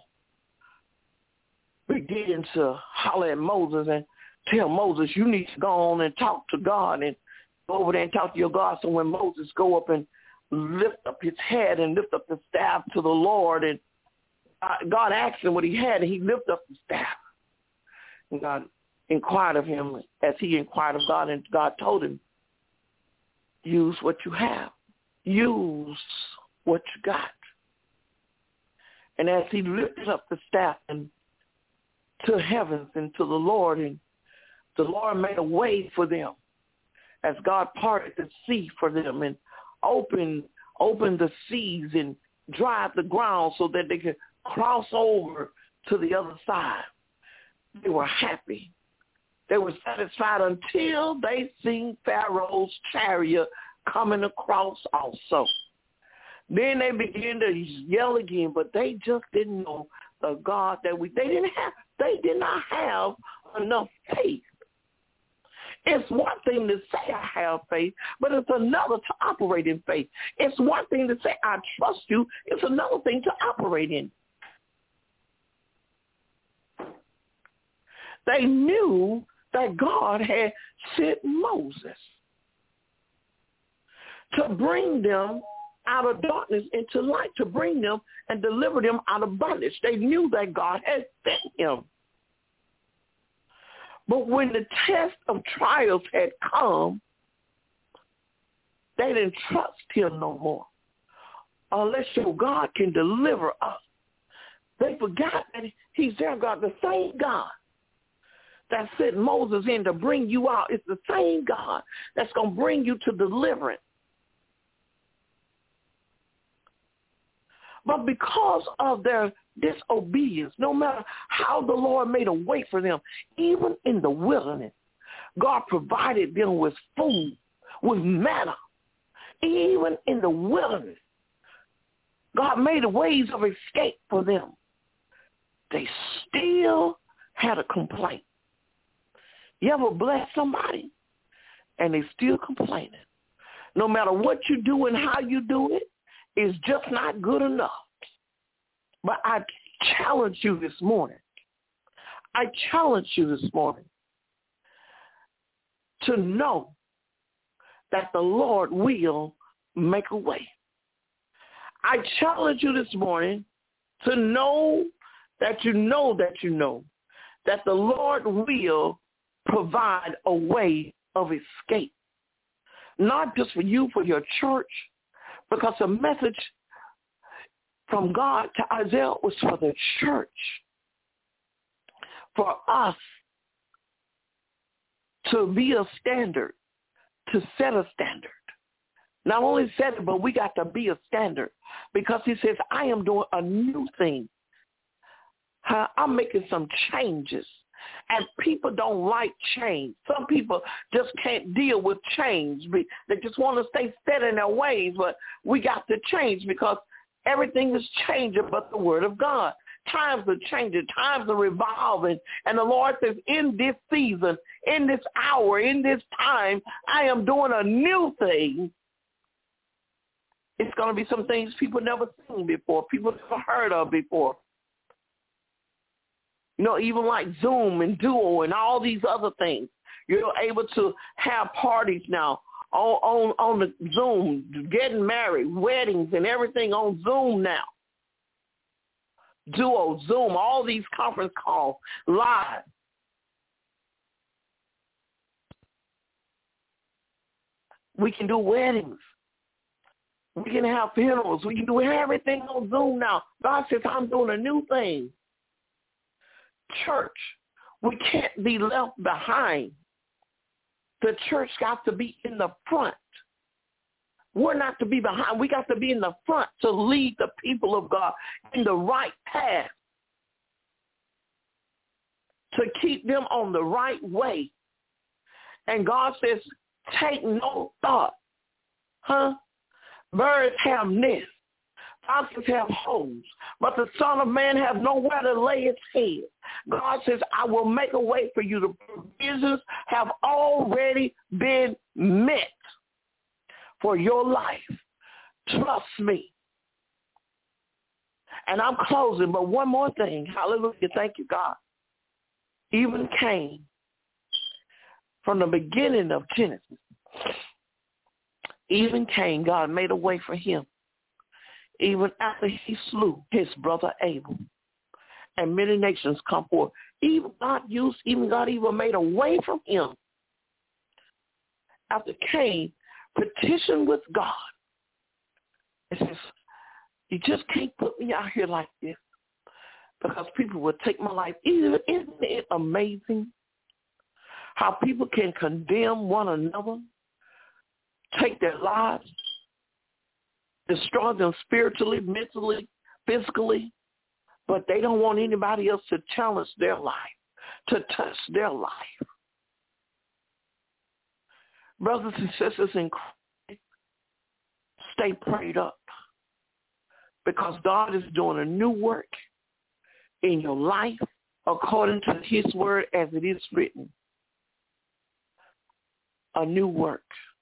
began to holler at Moses and tell Moses, you need to go on and talk to God and go over there and talk to your God. So when Moses go up and lift up his head and lift up the staff to the Lord, and God asked him what he had, and he lifted up the staff. And God inquired of him as he inquired of God, and God told him, use what you have. Use what you got. And as he lifted up the staff and to heavens and to the Lord, and the Lord made a way for them as God parted the sea for them and opened, opened the seas and dried the ground so that they could cross over to the other side. They were happy. They were satisfied until they seen Pharaoh's chariot coming across also. Then they began to yell again, but they just didn't know the God that we, they didn't have, they did not have enough faith. It's one thing to say I have faith, but it's another to operate in faith. It's one thing to say I trust you. It's another thing to operate in. They knew that God had sent Moses to bring them out of darkness into light, to bring them and deliver them out of bondage. They knew that God had sent him. But when the test of trials had come, they didn't trust him no more. Unless your God can deliver us. They forgot that he's their God, the same God that sent Moses in to bring you out. It's the same God that's going to bring you to deliverance. But because of their disobedience, no matter how the Lord made a way for them, even in the wilderness, God provided them with food, with manna. Even in the wilderness, God made ways of escape for them. They still had a complaint. You ever bless somebody and they still complaining? No matter what you do and how you do it, it's just not good enough. But I challenge you this morning. I challenge you this morning to know that the Lord will make a way. I challenge you this morning to know that you know that you know that the Lord will provide a way of escape. Not just for you, for your church, because the message from God to Isaiah was for the church, for us to be a standard, to set a standard. Not only set it, but we got to be a standard, because he says, I am doing a new thing. I'm making some changes. And people don't like change. Some people just can't deal with change. They just want to stay set in their ways, but we got to change, because everything is changing but the word of God. Times are changing. Times are revolving. And the Lord says, in this season, in this hour, in this time, I am doing a new thing. It's going to be some things people never seen before, people never heard of before. You know, even like Zoom and Duo and all these other things. You're able to have parties now on, on, on the Zoom, getting married, weddings and everything on Zoom now. Duo, Zoom, all these conference calls, live. We can do weddings. We can have funerals. We can do everything on Zoom now. God says, I'm doing a new thing. Church, we can't be left behind. The church got to be in the front. We're not to be behind. We got to be in the front to lead the people of God in the right path, to keep them on the right way. And God says, take no thought. Huh? Birds have nests. Foxes have holes, but the Son of Man has nowhere to lay his head. God says, I will make a way for you. The provisions have already been met for your life. Trust me. And I'm closing, but one more thing. Hallelujah. Thank you, God. Even Cain, from the beginning of Genesis, even Cain, God made a way for him. Even after he slew his brother Abel, and many nations come forth, even God used, even God even made a way from him. After Cain petitioned with God, it says, you just can't put me out here like this, because people will take my life. Isn't it amazing how people can condemn one another, take their lives, destroy them spiritually, mentally, physically, but they don't want anybody else to challenge their life, to touch their life. Brothers and sisters in Christ, stay prayed up, because God is doing a new work in your life according to his word as it is written. A new work,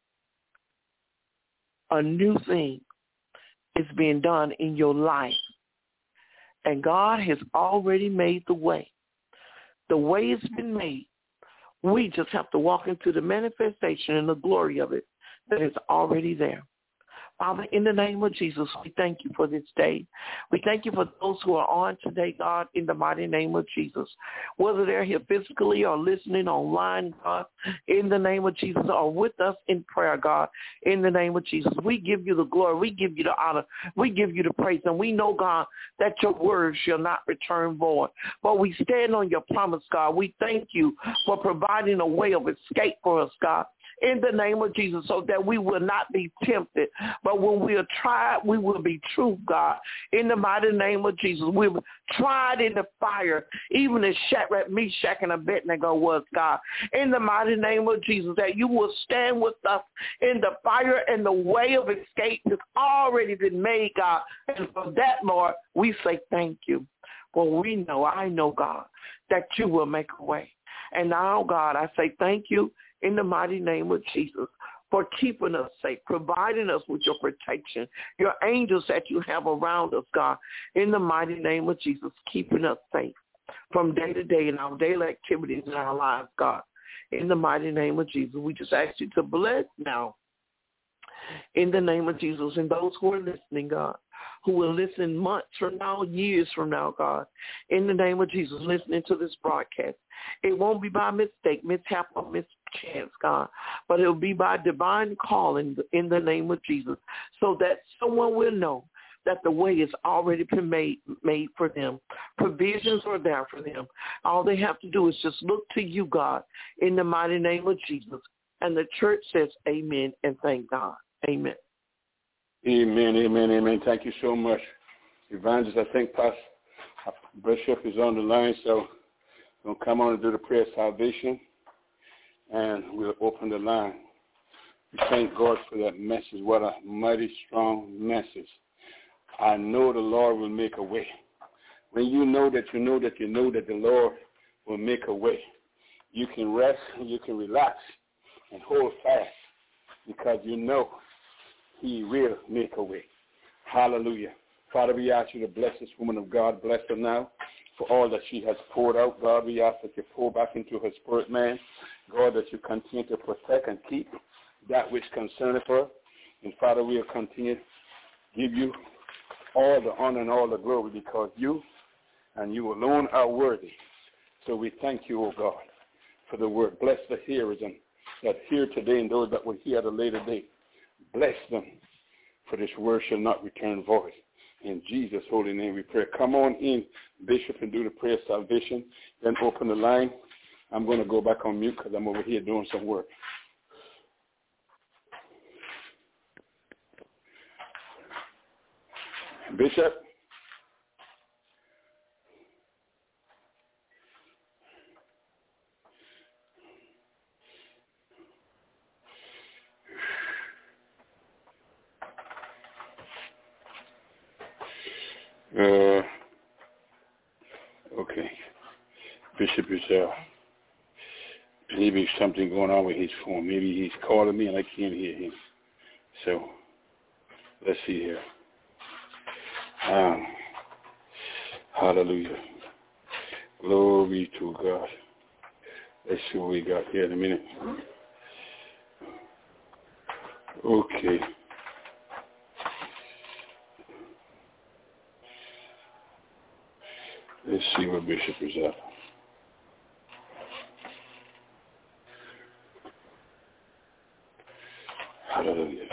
a new thing is being done in your life. And God has already made the way. The way has been made. We just have to walk into the manifestation and the glory of it that is already there. Father, in the name of Jesus, we thank you for this day. We thank you for those who are on today, God, in the mighty name of Jesus. Whether they're here physically or listening online, God, in the name of Jesus, or with us in prayer, God, in the name of Jesus. We give you the glory. We give you the honor. We give you the praise. And we know, God, that your word shall not return void. But we stand on your promise, God. We thank you for providing a way of escape for us, God, in the name of Jesus, so that we will not be tempted. But when we are tried, we will be true, God. In the mighty name of Jesus, we were tried in the fire, even as Shadrach, Meshach, and Abednego was, God. In the mighty name of Jesus, that you will stand with us in the fire, and the way of escape has already been made, God. And for that, Lord, we say thank you. For we know, I know, God, that you will make a way. And now, God, I say thank you in the mighty name of Jesus for keeping us safe, providing us with your protection, your angels that you have around us, God, in the mighty name of Jesus, keeping us safe from day to day in our daily activities in our lives, God. In the mighty name of Jesus, we just ask you to bless now in the name of Jesus. And those who are listening, God, who will listen months from now, years from now, God, in the name of Jesus, listening to this broadcast. It won't be by mistake, mishap, or mischance, God, but it will be by divine calling in the name of Jesus, so that someone will know that the way has already been made, made for them. Provisions are there for them. All they have to do is just look to you, God, in the mighty name of Jesus. And the church says amen and thank God. Amen. Amen, amen, amen. Thank you so much. Evangelist, I think Pastor Bishop is on the line, so we'll come on and do the prayer of salvation, and we'll open the line. We thank God for that message. What a mighty strong message. I know the Lord will make a way. When you know that you know that you know that the Lord will make a way, you can rest, you can relax, and hold fast, because you know he will make a way. Hallelujah. Father, we ask you to bless this woman of God. Bless her now for all that she has poured out. God, we ask that you pour back into her spirit, man. God, that you continue to protect and keep that which concerneth her. And Father, we'll continue to give you all the honor and all the glory, because you and you alone are worthy. So we thank you, O God, for the word. Bless the hearers and that hear today and those that will hear at a later date. Bless them, for this word shall not return void. In Jesus' holy name we pray. Come on in, Bishop, and do the prayer of salvation. Then open the line. I'm going to go back on mute because I'm over here doing some work. Bishop? Uh, okay. Bishop is, uh, maybe something going on with his phone. Maybe he's calling me and I can't hear him. So, let's see here. Um, hallelujah. Glory to God. Let's see what we got here in a minute. Okay. Let's see where Bishop is at. Hallelujah.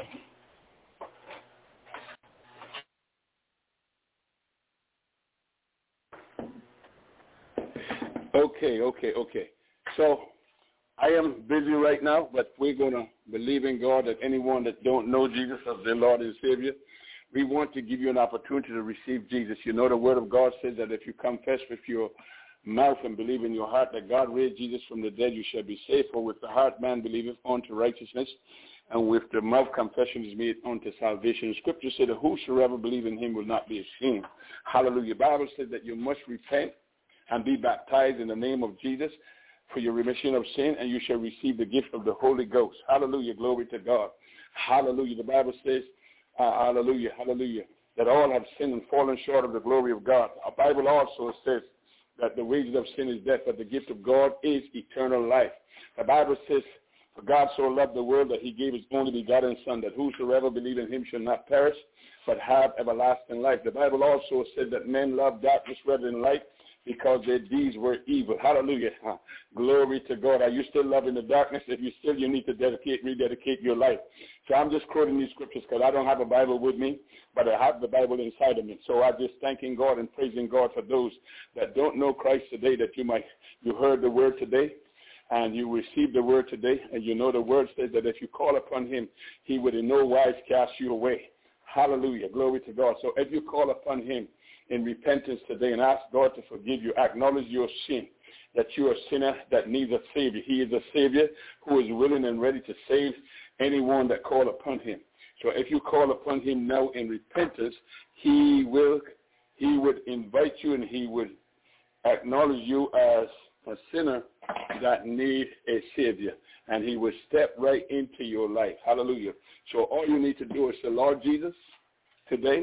Okay, okay, okay. So I am busy right now, but we're going to believe in God that anyone that don't know Jesus as their Lord and Savior, we want to give you an opportunity to receive Jesus. You know the word of God says that if you confess with your mouth and believe in your heart that God raised Jesus from the dead, you shall be saved. For with the heart man believeth unto righteousness, and with the mouth confession is made unto salvation. The scripture said that whosoever believe in him will not be ashamed. Hallelujah. The Bible says that you must repent and be baptized in the name of Jesus for your remission of sin, and you shall receive the gift of the Holy Ghost. Hallelujah. Glory to God. Hallelujah. The Bible says, uh, hallelujah, hallelujah, that all have sinned and fallen short of the glory of God. Our Bible also says that the wages of sin is death, but the gift of God is eternal life. The Bible says, for God so loved the world that he gave his only begotten Son, that whosoever believe in him shall not perish, but have everlasting life. The Bible also said that men love darkness rather than light, because their deeds were evil. Hallelujah. Glory to God. Are you still loving the darkness? If you still, you need to dedicate, rededicate your life. So I'm just quoting these scriptures because I don't have a Bible with me, but I have the Bible inside of me. So I'm just thanking God and praising God for those that don't know Christ today, that you might, you heard the word today, and you received the word today, and you know the word says that if you call upon him, he would in no wise cast you away. Hallelujah. Glory to God. So if you call upon him in repentance today and ask God to forgive you, acknowledge your sin, that you're a sinner that needs a Savior. He is a Savior who is willing and ready to save anyone that call upon him. So if you call upon him now in repentance, he will, he would invite you and he would acknowledge you as a sinner that needs a Savior, and he would step right into your life. Hallelujah. So all you need to do is say, Lord Jesus, today,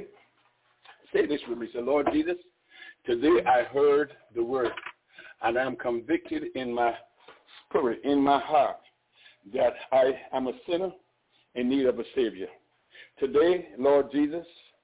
say this with me. Say, Lord Jesus, today I heard the word, and I'm convicted in my spirit, in my heart, that I am a sinner in need of a Savior. Today, Lord Jesus,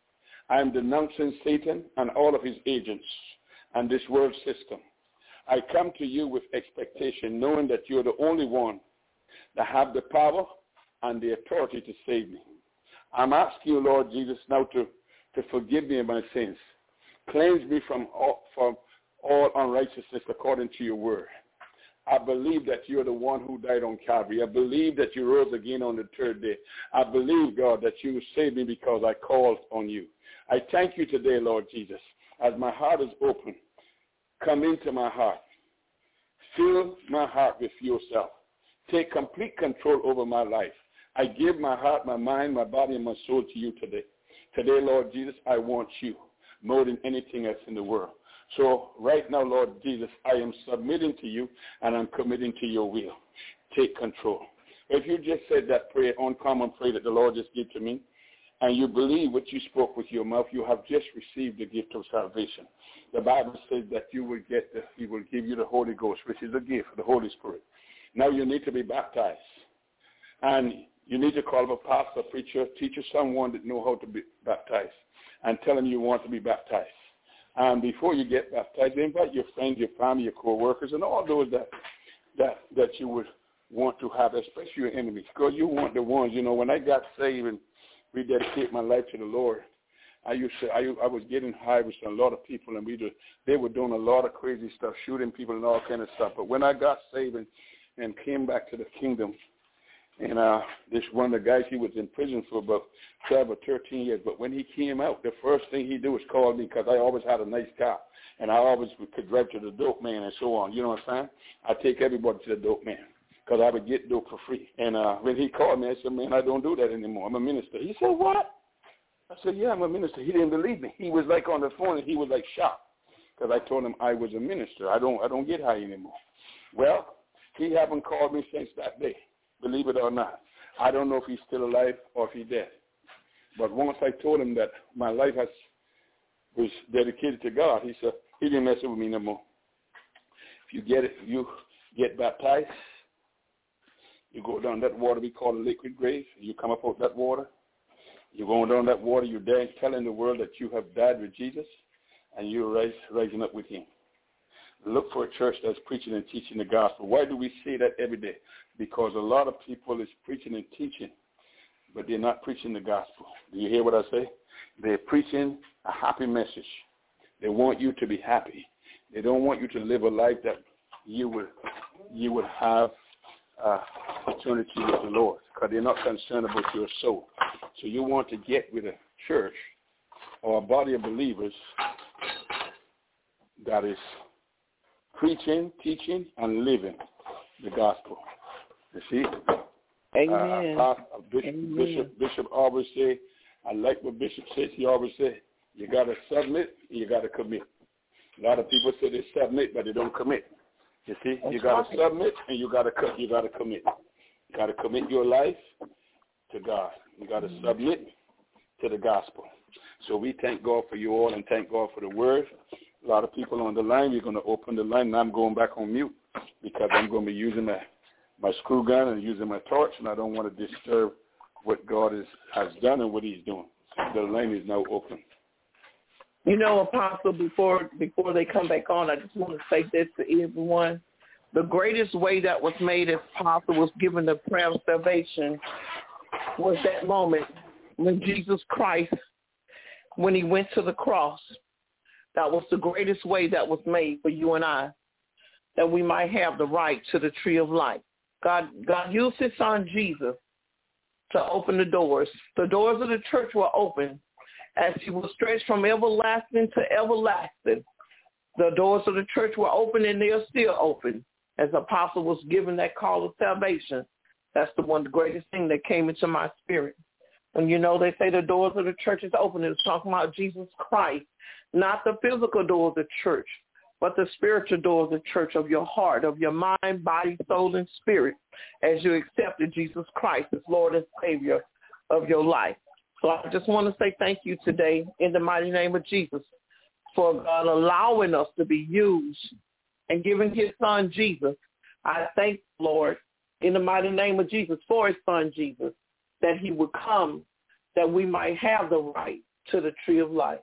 I am denouncing Satan and all of his agents and this world system. I come to you with expectation, knowing that you're the only one that have the power and the authority to save me. I'm asking you, Lord Jesus, now to to forgive me of my sins. Cleanse me from all, from all unrighteousness according to your word. I believe that you're the one who died on Calvary. I believe that you rose again on the third day. I believe, God, that you saved me because I called on you. I thank you today, Lord Jesus, as my heart is open. Come into my heart. Fill my heart with yourself. Take complete control over my life. I give my heart, my mind, my body, and my soul to you today. Today, Lord Jesus, I want you more than anything else in the world. So right now, Lord Jesus, I am submitting to you, and I'm committing to your will. Take control. If you just said that prayer, uncommon prayer that the Lord just gave to me, and you believe what you spoke with your mouth, you have just received the gift of salvation. The Bible says that you will get the, he will give you the Holy Ghost, which is a gift, the Holy Spirit. Now you need to be baptized. And you need to call up a pastor, preacher, teacher, someone that know how to be baptized, and tell them you want to be baptized. And before you get baptized, invite your friends, your family, your co-workers, and all those that that that you would want to have, especially your enemies, because you want the ones, you know, when I got saved and rededicated my life to the Lord, I used to, I, I was getting high with a lot of people, and we did, they were doing a lot of crazy stuff, shooting people and all kind of stuff. But when I got saved and, and came back to the kingdom, and uh, this one of the guys, he was in prison for about twelve or thirteen years. But when he came out, the first thing he did was call me, because I always had a nice car, and I always could drive to the dope man and so on. You know what I'm saying? I take everybody to the dope man, because I would get dope for free. And uh, when he called me, I said, man, I don't do that anymore. I'm a minister. He said, what? I said, yeah, I'm a minister. He didn't believe me. He was like on the phone, and he was like shocked, because I told him I was a minister. I don't, I don't get high anymore. Well, he haven't called me since that day. Believe it or not. I don't know if he's still alive or if he's dead. But once I told him that my life has was dedicated to God, he said, he didn't mess with me no more. If you get it, you get baptized, you go down that water we call a liquid grave, you come up out that water, you're going down that water, you're there telling the world that you have died with Jesus, and you're rise, rising up with him. Look for a church that's preaching and teaching the gospel. Why do we say that every day? Because a lot of people is preaching and teaching, but they're not preaching the gospel. Do you hear what I say? They're preaching a happy message. They want you to be happy. They don't want you to live a life that you would you would have uh, eternity with the Lord, because they're not concerned about your soul. So you want to get with a church or a body of believers that is preaching, teaching, and living the gospel. You see? Amen. Uh, uh, Bishop, Amen. Bishop, Bishop always say, I like what Bishop says. He always say, you got to submit and you got to commit. A lot of people say they submit, but they don't commit. You see? That's you got to right. submit and you got to you got to commit. You got to commit your life to God. You got to mm-hmm. submit to the gospel. So we thank God for you all and thank God for the word. A lot of people on the line. We're going to open the line, and I'm going back on mute because I'm going to be using my, my screw gun and using my torch, and I don't want to disturb what God is, has done and what he's doing. The line is now open. You know, Apostle, before before they come back on, I just want to say this to everyone. The greatest way that was made as possible was given the prayer of salvation was that moment when Jesus Christ, when he went to the cross. That was the greatest way that was made for you and I, that we might have the right to the tree of life. God, God used his son Jesus to open the doors. The doors of the church were open as he was stretched from everlasting to everlasting. The doors of the church were open, and they are still open. As the apostle was given that call of salvation, that's the one, the greatest thing that came into my spirit. And you know, they say the doors of the church is open. It's talking about Jesus Christ, not the physical doors of the church, but the spiritual doors of the church, of your heart, of your mind, body, soul, and spirit, as you accepted Jesus Christ as Lord and Savior of your life. So I just want to say thank you today in the mighty name of Jesus for God allowing us to be used and giving his son Jesus. I thank the Lord in the mighty name of Jesus for his son Jesus, that he would come, that we might have the right to the tree of life.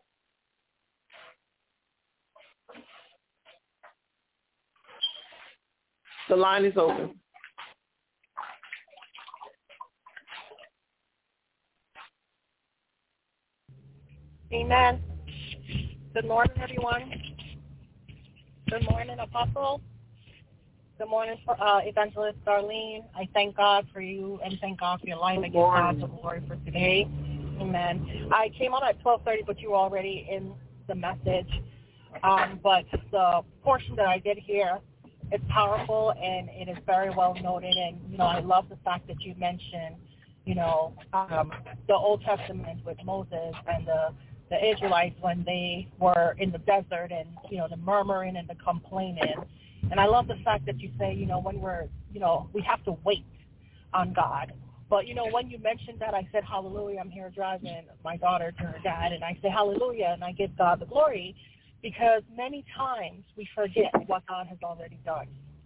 The line is open. Amen. Amen. Good morning, everyone. Good morning, Apostle. Good morning, uh, Evangelist Darlene. I thank God for you and thank God for your life. I give God the glory for today. Amen. I came on at twelve thirty, but you were already in the message. Um, but the portion that I did hear is powerful and it is very well noted. And, you know, I love the fact that you mentioned, you know, um, the Old Testament with Moses and the the Israelites when they were in the desert and, you know, the murmuring and the complaining. And I love the fact that you say, you know, when we're, you know, we have to wait on God. But, you know, when you mentioned that, I said, hallelujah, I'm here driving my daughter to her dad, and I say hallelujah, and I give God the glory because many times we forget what God has already done.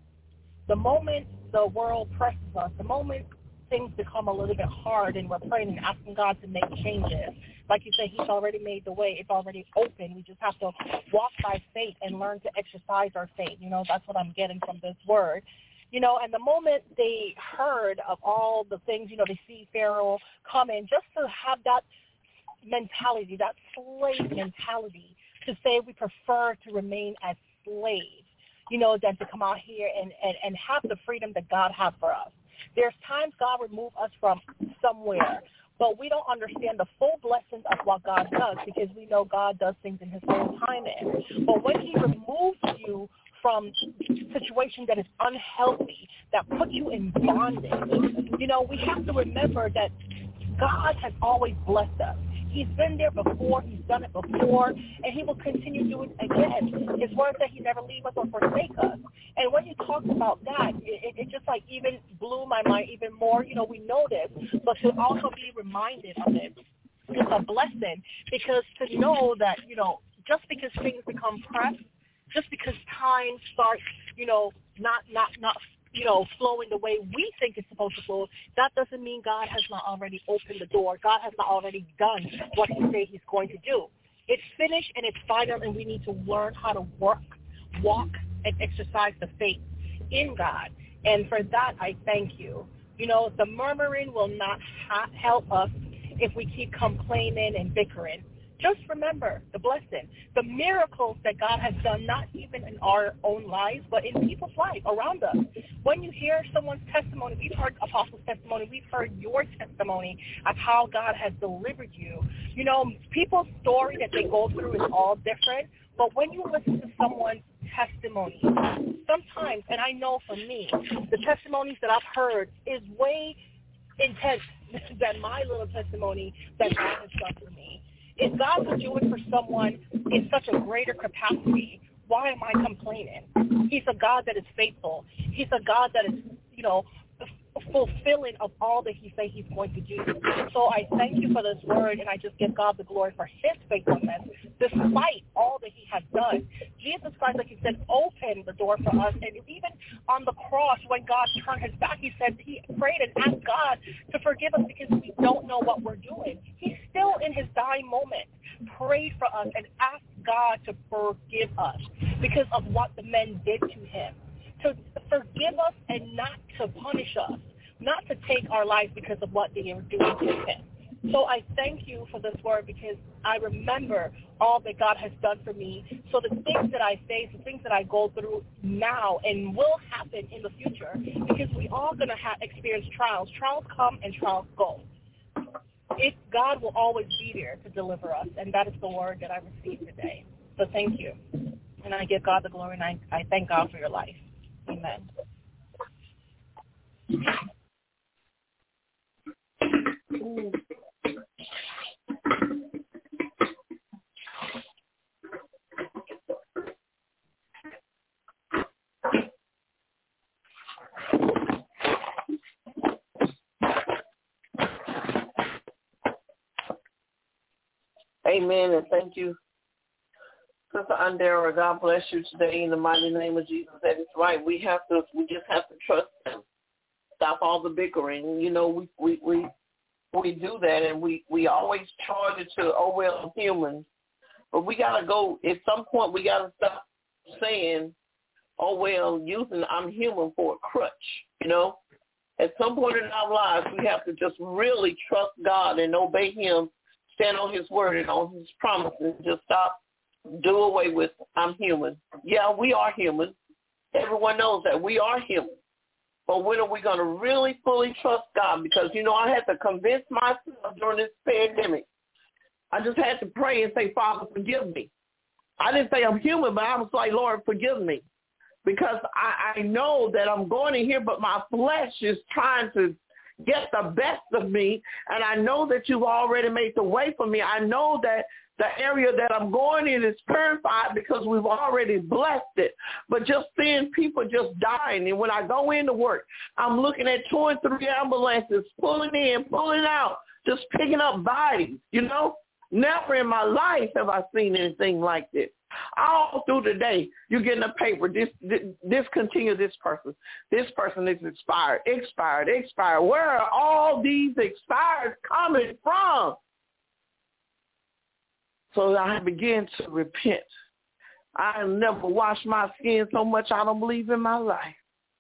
The moment the world presses us, the moment things become a little bit hard and we're praying and asking God to make changes, like you say, he's already made the way. It's already open. We just have to walk by faith and learn to exercise our faith. You know, that's what I'm getting from this word. You know, and the moment they heard of all the things, you know, they see Pharaoh coming, just to have that mentality, that slave mentality, to say we prefer to remain as slaves, you know, than to come out here and, and, and have the freedom that God has for us. There's times God will move us from somewhere, but we don't understand the full blessings of what God does because we know God does things in his own timing. But when he removes you from situation that is unhealthy, that puts you in bondage, you know, we have to remember that God has always blessed us. He's been there before. He's done it before, and he will continue to do it again. His word said he never leave us or forsake us. And when you talk about that, it, it just like even blew my mind even more. You know, we know this, but to also be reminded of it is a blessing because to know that, you know, just because things become pressed, just because time starts, you know, not, not, not, you know, flowing the way we think it's supposed to flow, that doesn't mean God has not already opened the door. God has not already done what he said he's going to do. It's finished and it's final, and we need to learn how to work, walk, and exercise the faith in God. And for that, I thank you. You know, the murmuring will not ha- help us if we keep complaining and bickering. Just remember the blessing, the miracles that God has done, not even in our own lives, but in people's lives around us. When you hear someone's testimony, we've heard Apostle's testimony, we've heard your testimony of how God has delivered you. You know, people's story that they go through is all different, but when you listen to someone's testimony, sometimes, and I know for me, the testimonies that I've heard is way intense than my little testimony that God has done for me. If God would do it for someone in such a greater capacity, why am I complaining? He's a God that is faithful. He's a God that is, you know, fulfilling of all that he says he's going to do. So I thank you for this word, and I just give God the glory for his faithfulness, despite all that he has done. Jesus Christ, like he said, opened the door for us, and even on the cross, when God turned his back, he said he prayed and asked God to forgive us because we don't know what we're doing. He still, in his dying moment, prayed for us and asked God to forgive us because of what the men did to him, to forgive us and not to punish us, not to take our life because of what they were doing to him. So I thank you for this word because I remember all that God has done for me. So the things that I face, the things that I go through now and will happen in the future, because we all going to have experience trials. Trials come and trials go. It, God will always be there to deliver us, and that is the word that I received today. So thank you. And I give God the glory, and I, I thank God for your life. Amen. Amen, and thank you, Sister Andera. God bless you today in the mighty name of Jesus. That is right. We have to. We just have to trust him. Stop all the bickering. You know, we we we, we do that, and we, we always charge it to, oh, well, humans. But we got to go, at some point, we got to stop saying, oh, well, using I'm human for a crutch, you know. At some point in our lives, we have to just really trust God and obey him stand on his word and on his promises. Just stop, do away with, I'm human. Yeah, we are human. Everyone knows that we are human. But when are we going to really fully trust God? Because, you know, I had to convince myself during this pandemic. I just had to pray and say, Father, forgive me. I didn't say I'm human, but I was like, Lord, forgive me. Because I, I know that I'm going in here, but my flesh is trying to get the best of me. And I know that you've already made the way for me. I know that the area that I'm going in is purified because we've already blessed it. But just seeing people just dying, and when I go into work, I'm looking at two and three ambulances pulling in, pulling out, just picking up bodies, you know. Never in my life have I seen anything like this. All through the day, you get in the paper, this, this, discontinue this person. This person is expired, expired, expired. Where are all these expires coming from? So I began to repent. I never washed my skin so much I don't believe in my life.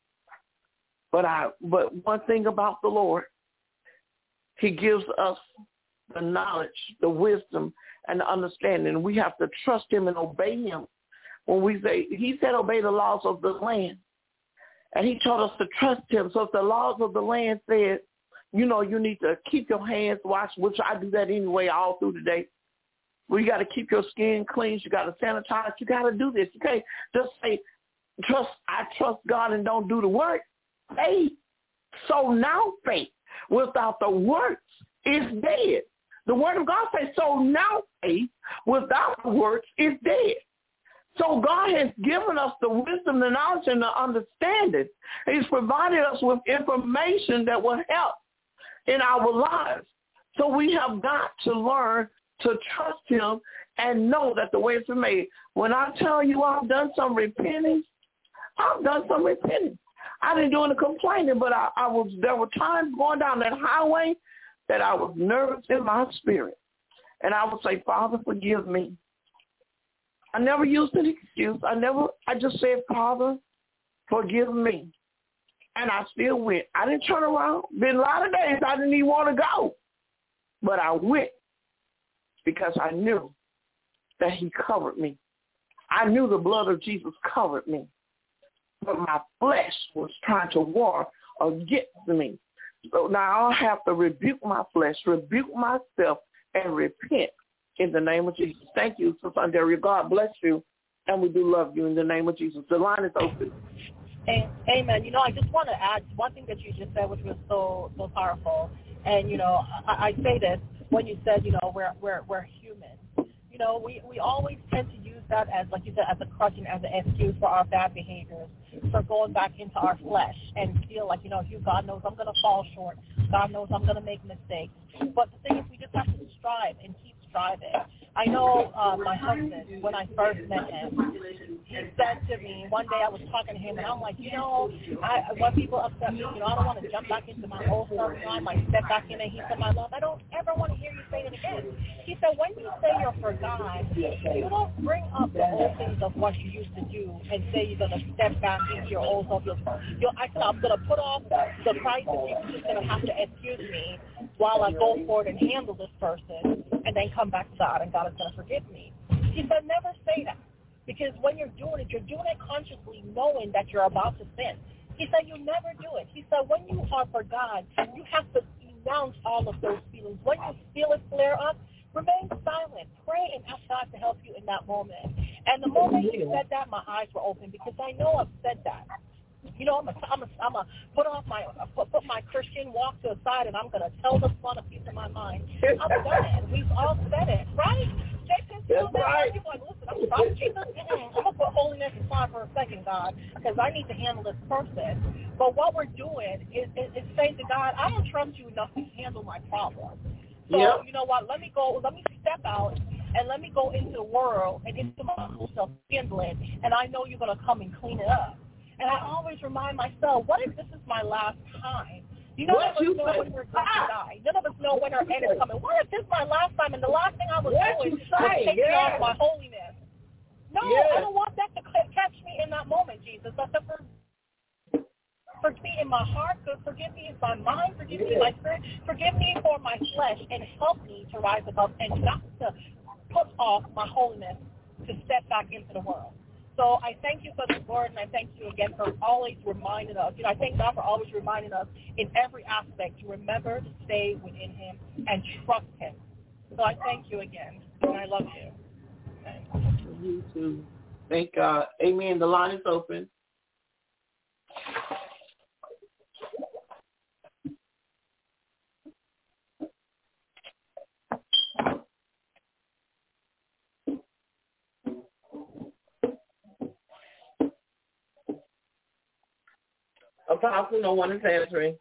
But I, but one thing about the Lord, he gives us the knowledge, the wisdom, and the understanding. We have to trust him and obey him. When we say, he said obey the laws of the land. And he told us to trust him. So if the laws of the land said, you know, you need to keep your hands washed, which I do that anyway all through the day. Well, you got to keep your skin clean. You got to sanitize. You got to do this. You can't just say, trust, I trust God and don't do the work. Faith. So now faith without the works is dead. The word of God says, so now faith without the works is dead. So God has given us the wisdom, the knowledge, and the understanding. He's provided us with information that will help in our lives. So we have got to learn to trust him and know that the way it's been made. When I tell you I've done some repenting, I've done some repenting. I didn't do any complaining, but I, I was. There were times going down that highway that I was nervous in my spirit. And I would say, Father, forgive me. I never used an excuse. I never, I just said, Father, forgive me. And I still went. I didn't turn around. Been a lot of days I didn't even want to go. But I went because I knew that he covered me. I knew the blood of Jesus covered me. But my flesh was trying to war against me. So now I'll have to rebuke my flesh, rebuke myself, and repent in the name of Jesus. Thank you, Sister Andrea. God bless you, and we do love you in the name of Jesus. The line is open. Amen. You know, I just want to add one thing that you just said, which was so so powerful. And you know, I, I say this when you said, you know, we're we're we're human. You know, we, we always tend to use that as, like you said, as a crutch and as an excuse for our bad behaviors, for going back into our flesh and feel like, you know, you, God knows I'm going to fall short. God knows I'm going to make mistakes. But the thing is, we just have to strive and keep striving. I know uh, my husband, when I first met him, he said to me, one day I was talking to him, and I'm like, you know, I, when people upset me, you know, I don't want to jump back into my old stuff. You know, I might step back in, and he said, my love, I don't ever want to hear you say it again. He said, when you say you're for God, you don't bring up the old things of what you used to do and say you're going to step back into your old self. You're, I said, I'm going to put off the price, and you're just going to have to excuse me while I go forward and handle this person, and then come back to God, and God is going to forgive me. He said, never say that. Because when you're doing it, you're doing it consciously, knowing that you're about to sin. He said, you never do it. He said, when you are for God, you have to renounce all of those feelings. When you feel it flare up, remain silent. Pray and ask God to help you in that moment. And the moment you said that, my eyes were open, because I know I've said that. You know, I'm a, I'm a, I'm a put off my put, put my Christian walk to the side, and I'm going to tell the Son a piece of my mind. I've done it. We've all said it, right? Jason, you know, right. People are like, listen, I'm sorry, Jesus. Mm-mm. I'm going to put holiness aside for a second, God, because I need to handle this person. But what we're doing is, is, is saying to God, I don't trust you enough to handle my problem. So, yep. You know what, let me go, let me step out, and let me go into the world and into my self, handle it, and I know you're going to come and clean it up. And I always remind myself, what if this is my last time? You know, none of us know when we're going to die. None of us know when our end is coming. What if this is my last time, and the last thing I was what doing was taking yeah. off my holiness? No, yeah. I don't want that to catch me in that moment, Jesus. That's the first. For me in my heart, forgive me in my mind, forgive me in my spirit, forgive me for my flesh, and help me to rise above and not to put off my holiness to step back into the world. So I thank you for this word, and I thank you again for always reminding us. You know, I thank God for always reminding us in every aspect to remember to stay within him and trust him. So I thank you again, and I love you. Amen. You too. Thank God. Amen. The line is open. Apostle, no one is answering.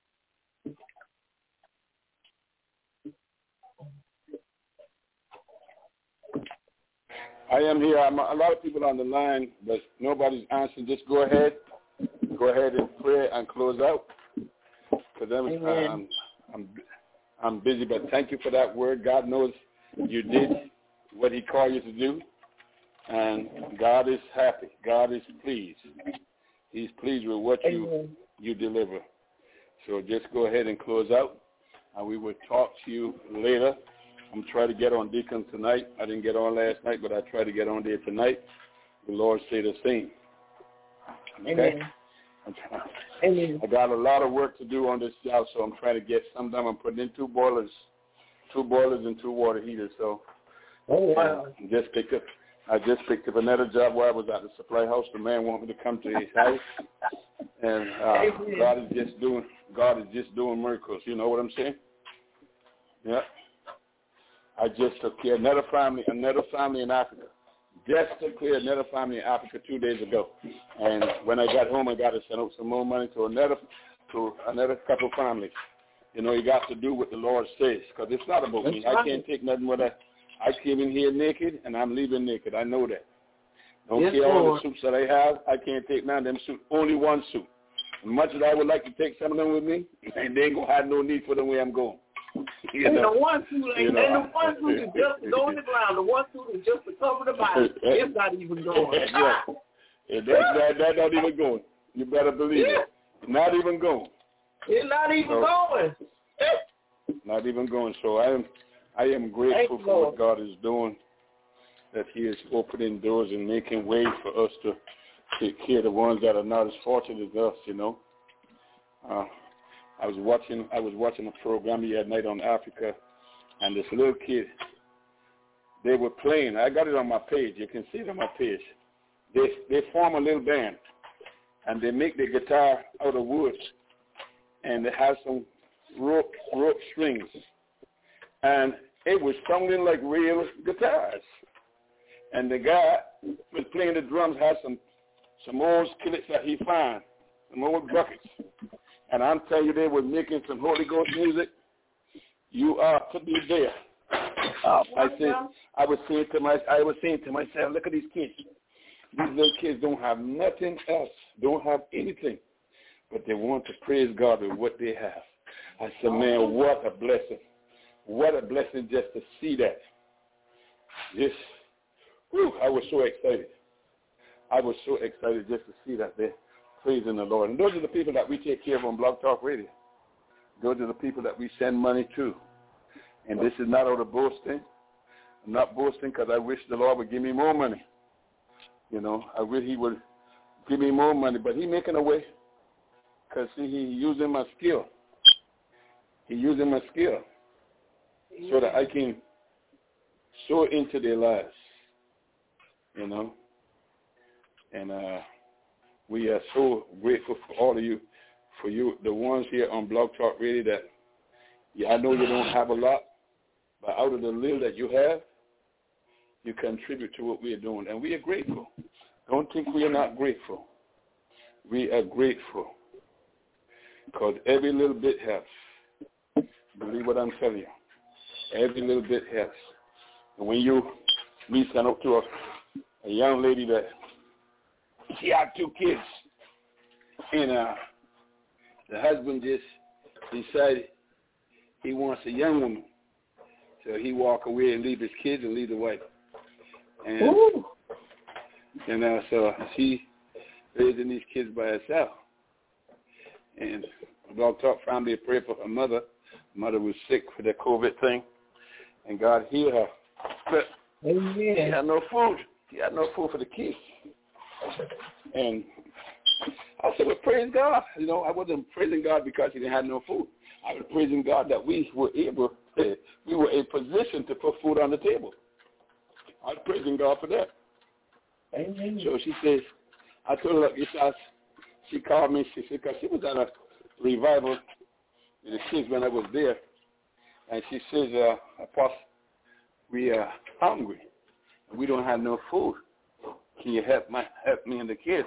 I am here. I'm a lot of people on the line, but nobody's answering. Just go ahead. Go ahead and pray and close out. Because I'm, I'm, I'm, I'm busy, but thank you for that word. God knows you did what he called you to do, and God is happy. God is pleased. He's pleased with what you, you deliver. So just go ahead and close out, and we will talk to you later. I'm trying to get on Deacon tonight. I didn't get on last night, but I try to get on there tonight. The Lord say the same. Okay? Amen. Amen. I got a lot of work to do on this job, so I'm trying to get some done. I'm putting in two boilers, two boilers and two water heaters. So oh, wow. I just picked up, I just picked up another job where I was at the supply house. The man wanted me to come to his house, and uh, God is just doing, God is just doing miracles. You know what I'm saying? Yeah. I just took care of another family, another family in Africa. Just took care of another family in Africa two days ago. And when I got home, I got to send out some more money to another, to another couple families. You know, you got to do what the Lord says, because it's not about me. I can't take nothing with that. I came in here naked, and I'm leaving naked. I know that. Don't yes, care all Lord. the suits that I have. I can't take none of them suits. Only one suit. As much as I would like to take some of them with me, and they ain't going to have no need for them where I'm going. You and know, the one suit ain't, you know, and the one suit is just to go on the ground. The one suit is just to cover the body. It's not even going. Yeah. Yeah, that, that, that not even going. You better believe yeah. it. Not even going. It's not even so, going. Not even going. So I am, I am grateful Thank for Lord. what God is doing. That He is opening doors and making ways for us to take care of the ones that are not as fortunate as us. You know. Uh, I was watching I was watching a program the other night on Africa, and this little kid, they were playing. I got it on my page. You can see it on my page. They they form a little band, and they make the guitar out of wood, and they have some rope rope strings, and it was sounding like real guitars. And the guy who was playing the drums had some some old skillets that he found, some old buckets. And I'm telling you, they were making some Holy Ghost music. You are to be there. Uh, I said, I was saying to my, I was saying to myself, look at these kids. These little kids don't have nothing else, don't have anything, but they want to praise God with what they have. I said, man, what a blessing! What a blessing just to see that. Just, whew, I was so excited. I was so excited just to see that there. Praising the Lord. And those are the people that we take care of on Blog Talk Radio. Those are the people that we send money to. And this is not out of boasting. I'm not boasting because I wish the Lord would give me more money. You know, I wish he would give me more money. But he's making a way because, see, he's using my skill. He's using my skill so that I can sow into their lives, you know. And, uh, we are so grateful for all of you, for you, the ones here on Blog Talk Radio that, yeah, I know you don't have a lot, but out of the little that you have, you contribute to what we are doing. And we are grateful. Don't think we are not grateful. We are grateful because every little bit helps. Believe what I'm telling you. Every little bit helps. And when you, we send up to a, a young lady that, she had two kids, and uh, the husband just decided he wants a young woman, so he walk away and leave his kids and leave the wife. And Ooh. and uh, so she raising these kids by herself, And Blog Talk family prayed for her mother. Mother was sick for the COVID thing, and God healed her. But Amen. He had no food. He had no food for the kids. And I said, well, praise God. You know, I wasn't praising God because he didn't have no food. I was praising God that we were able, we were in position to put food on the table. I was praising God for that. Amen. So she says, I told her, like, I, she called me, she said, because she was at a revival with the kids when I was there. And she says, uh, Apostle, we are hungry. We don't have no food. Can you help my help me and the kids?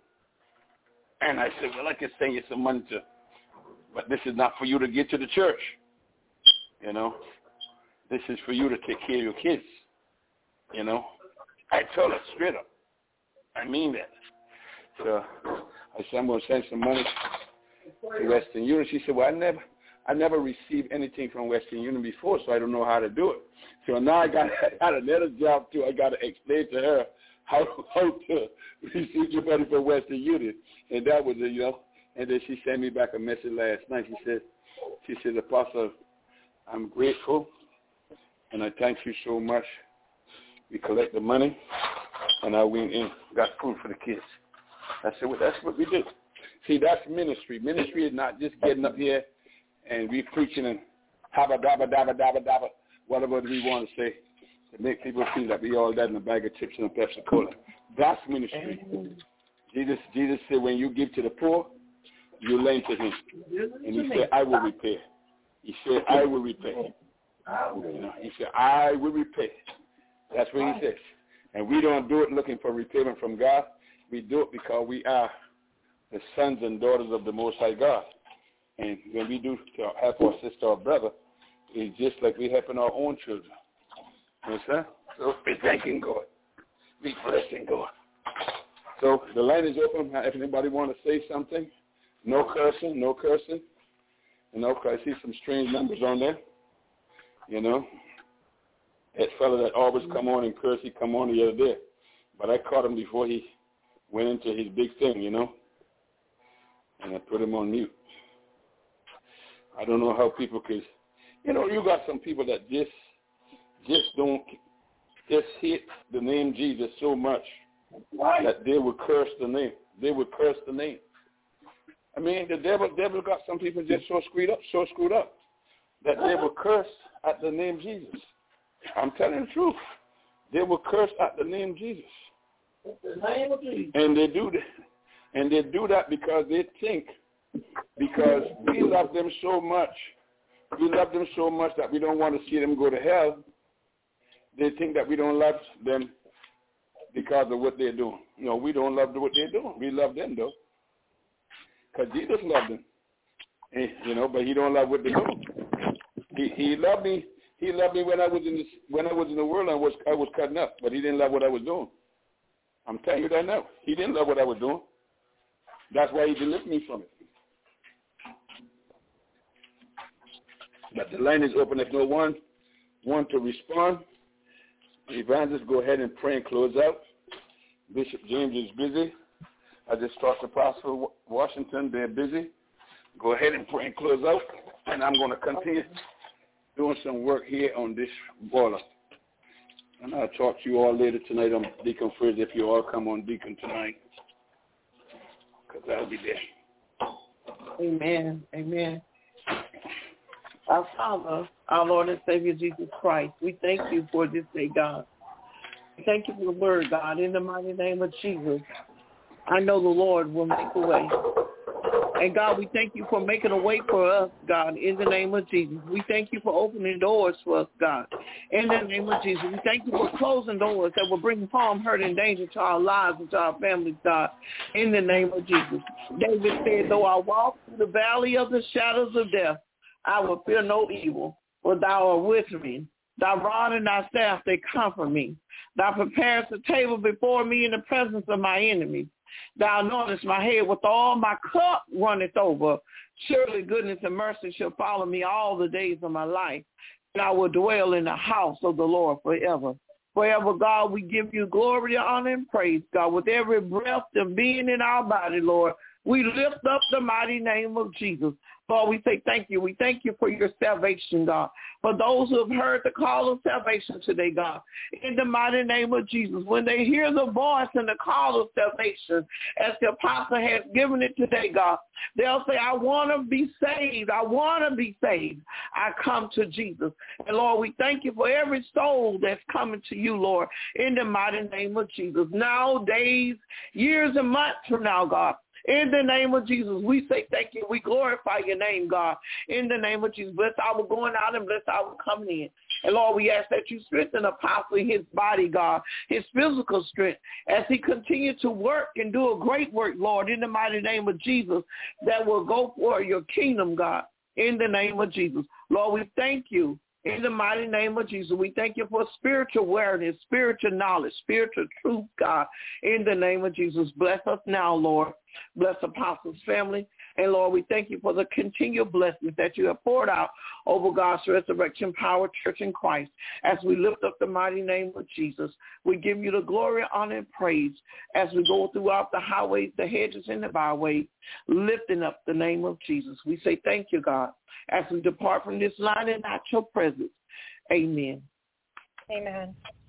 And I said, well, I can send you some money to, but this is not for you to get to the church. You know, this is for you to take care of your kids. You know, I told her straight up. I mean that. So I said, I'm going to send some money to Western Union. She said, well, I never, I never received anything from Western Union before, so I don't know how to do it. So now I got, I got another job too. I got to explain to her how, how to receive your money from Western Union, and that was it, you know. And then she sent me back a message last night. She said, she said, Apostle, I'm grateful, and I thank you so much. We collect the money, and I went in, got food for the kids. I said, well, that's what we do. See, that's ministry. Ministry is not just getting up here and we preaching and habba dabba dabba dabba dabba, whatever we want to say, to make people feel that we all that in a bag of chips and a Pepsi Cola. That's ministry. Jesus, Jesus said, when you give to the poor, you lend to him. And he said, I will repay. He said, I will repay. You know, he said, I will repay. That's what he says. And we don't do it looking for repayment from God. We do it because we are the sons and daughters of the Most High God. And when we do help our sister or brother, it's just like we're helping our own children. You understand? So we're thanking God. We're blessing God. So the line is open. If anybody want to say something, no cursing, no cursing. You know, because I see some strange numbers on there. You know, that fellow that always come on and curse, he come on the other day. But I caught him before he went into his big thing, you know, and I put him on mute. I don't know how people could, you know, you got some people that just, just don't, just hate the name Jesus so much that they would curse the name. They would curse the name. I mean, the devil, devil got some people just so screwed up, so screwed up that they will curse at the name Jesus. I'm telling the truth. They will curse at the name Jesus. The name of Jesus. And they do that. And they do that because they think, because we love them so much, we love them so much that we don't want to see them go to hell. They think that we don't love them because of what they're doing. No, we don't love what they're doing. We love them, though. Because Jesus loved them. And, you know, but he don't love what they're doing. He, he loved me. He loved me when I was in this, when I was in the world. I was I was cutting up, but he didn't love what I was doing. I'm telling you that now. He didn't love what I was doing. That's why he delivered me from it. But the line is open. If no one wants to respond, evangelist, go ahead and pray and close out. Bishop James is busy. I just talked to Pastor Washington. They're busy. Go ahead and pray and close out. And I'm going to continue doing some work here on this boiler. And I'll talk to you all later tonight on Deacon Thursday if you all come on Deacon tonight. Because I'll be there. Amen. Amen. Our Father, our Lord and Savior Jesus Christ, we thank you for this day, God. We thank you for the word, God, in the mighty name of Jesus. I know the Lord will make a way. And God, we thank you for making a way for us, God, in the name of Jesus. We thank you for opening doors for us, God, in the name of Jesus. We thank you for closing doors that will bring harm, hurt, and danger to our lives and to our families, God, in the name of Jesus. David said, though I walk through the valley of the shadows of death, I will fear no evil, for thou art with me. Thy rod and thy staff, they comfort me. Thou preparest a table before me in the presence of my enemies. Thou anointest my head with oil, my cup runneth over. Surely goodness and mercy shall follow me all the days of my life, and I will dwell in the house of the Lord forever. Forever, God, we give you glory, honor, and praise, God, with every breath and being in our body, Lord. We lift up the mighty name of Jesus. Lord, we say thank you. We thank you for your salvation, God. For those who have heard the call of salvation today, God, in the mighty name of Jesus, when they hear the voice and the call of salvation, as the apostle has given it today, God, they'll say, I want to be saved. I want to be saved. I come to Jesus. And Lord, we thank you for every soul that's coming to you, Lord, in the mighty name of Jesus. Now, days, years, and months from now, God, in the name of Jesus, we say thank you. We glorify your name, God. In the name of Jesus, bless our going out and bless our coming in. And Lord, we ask that you strengthen Apostle in his body, God, his physical strength, as he continues to work and do a great work, Lord, in the mighty name of Jesus, that will go for your kingdom, God, in the name of Jesus. Lord, we thank you. In the mighty name of Jesus, we thank you for spiritual awareness, spiritual knowledge, spiritual truth, God. In the name of Jesus, bless us now, Lord. Bless Apostle's family. And, Lord, we thank you for the continual blessings that you have poured out over God's Resurrection Power Church in Christ. As we lift up the mighty name of Jesus, we give you the glory, honor, and praise as we go throughout the highways, the hedges, and the byways, lifting up the name of Jesus. We say thank you, God, as we depart from this line and not your presence. Amen. Amen.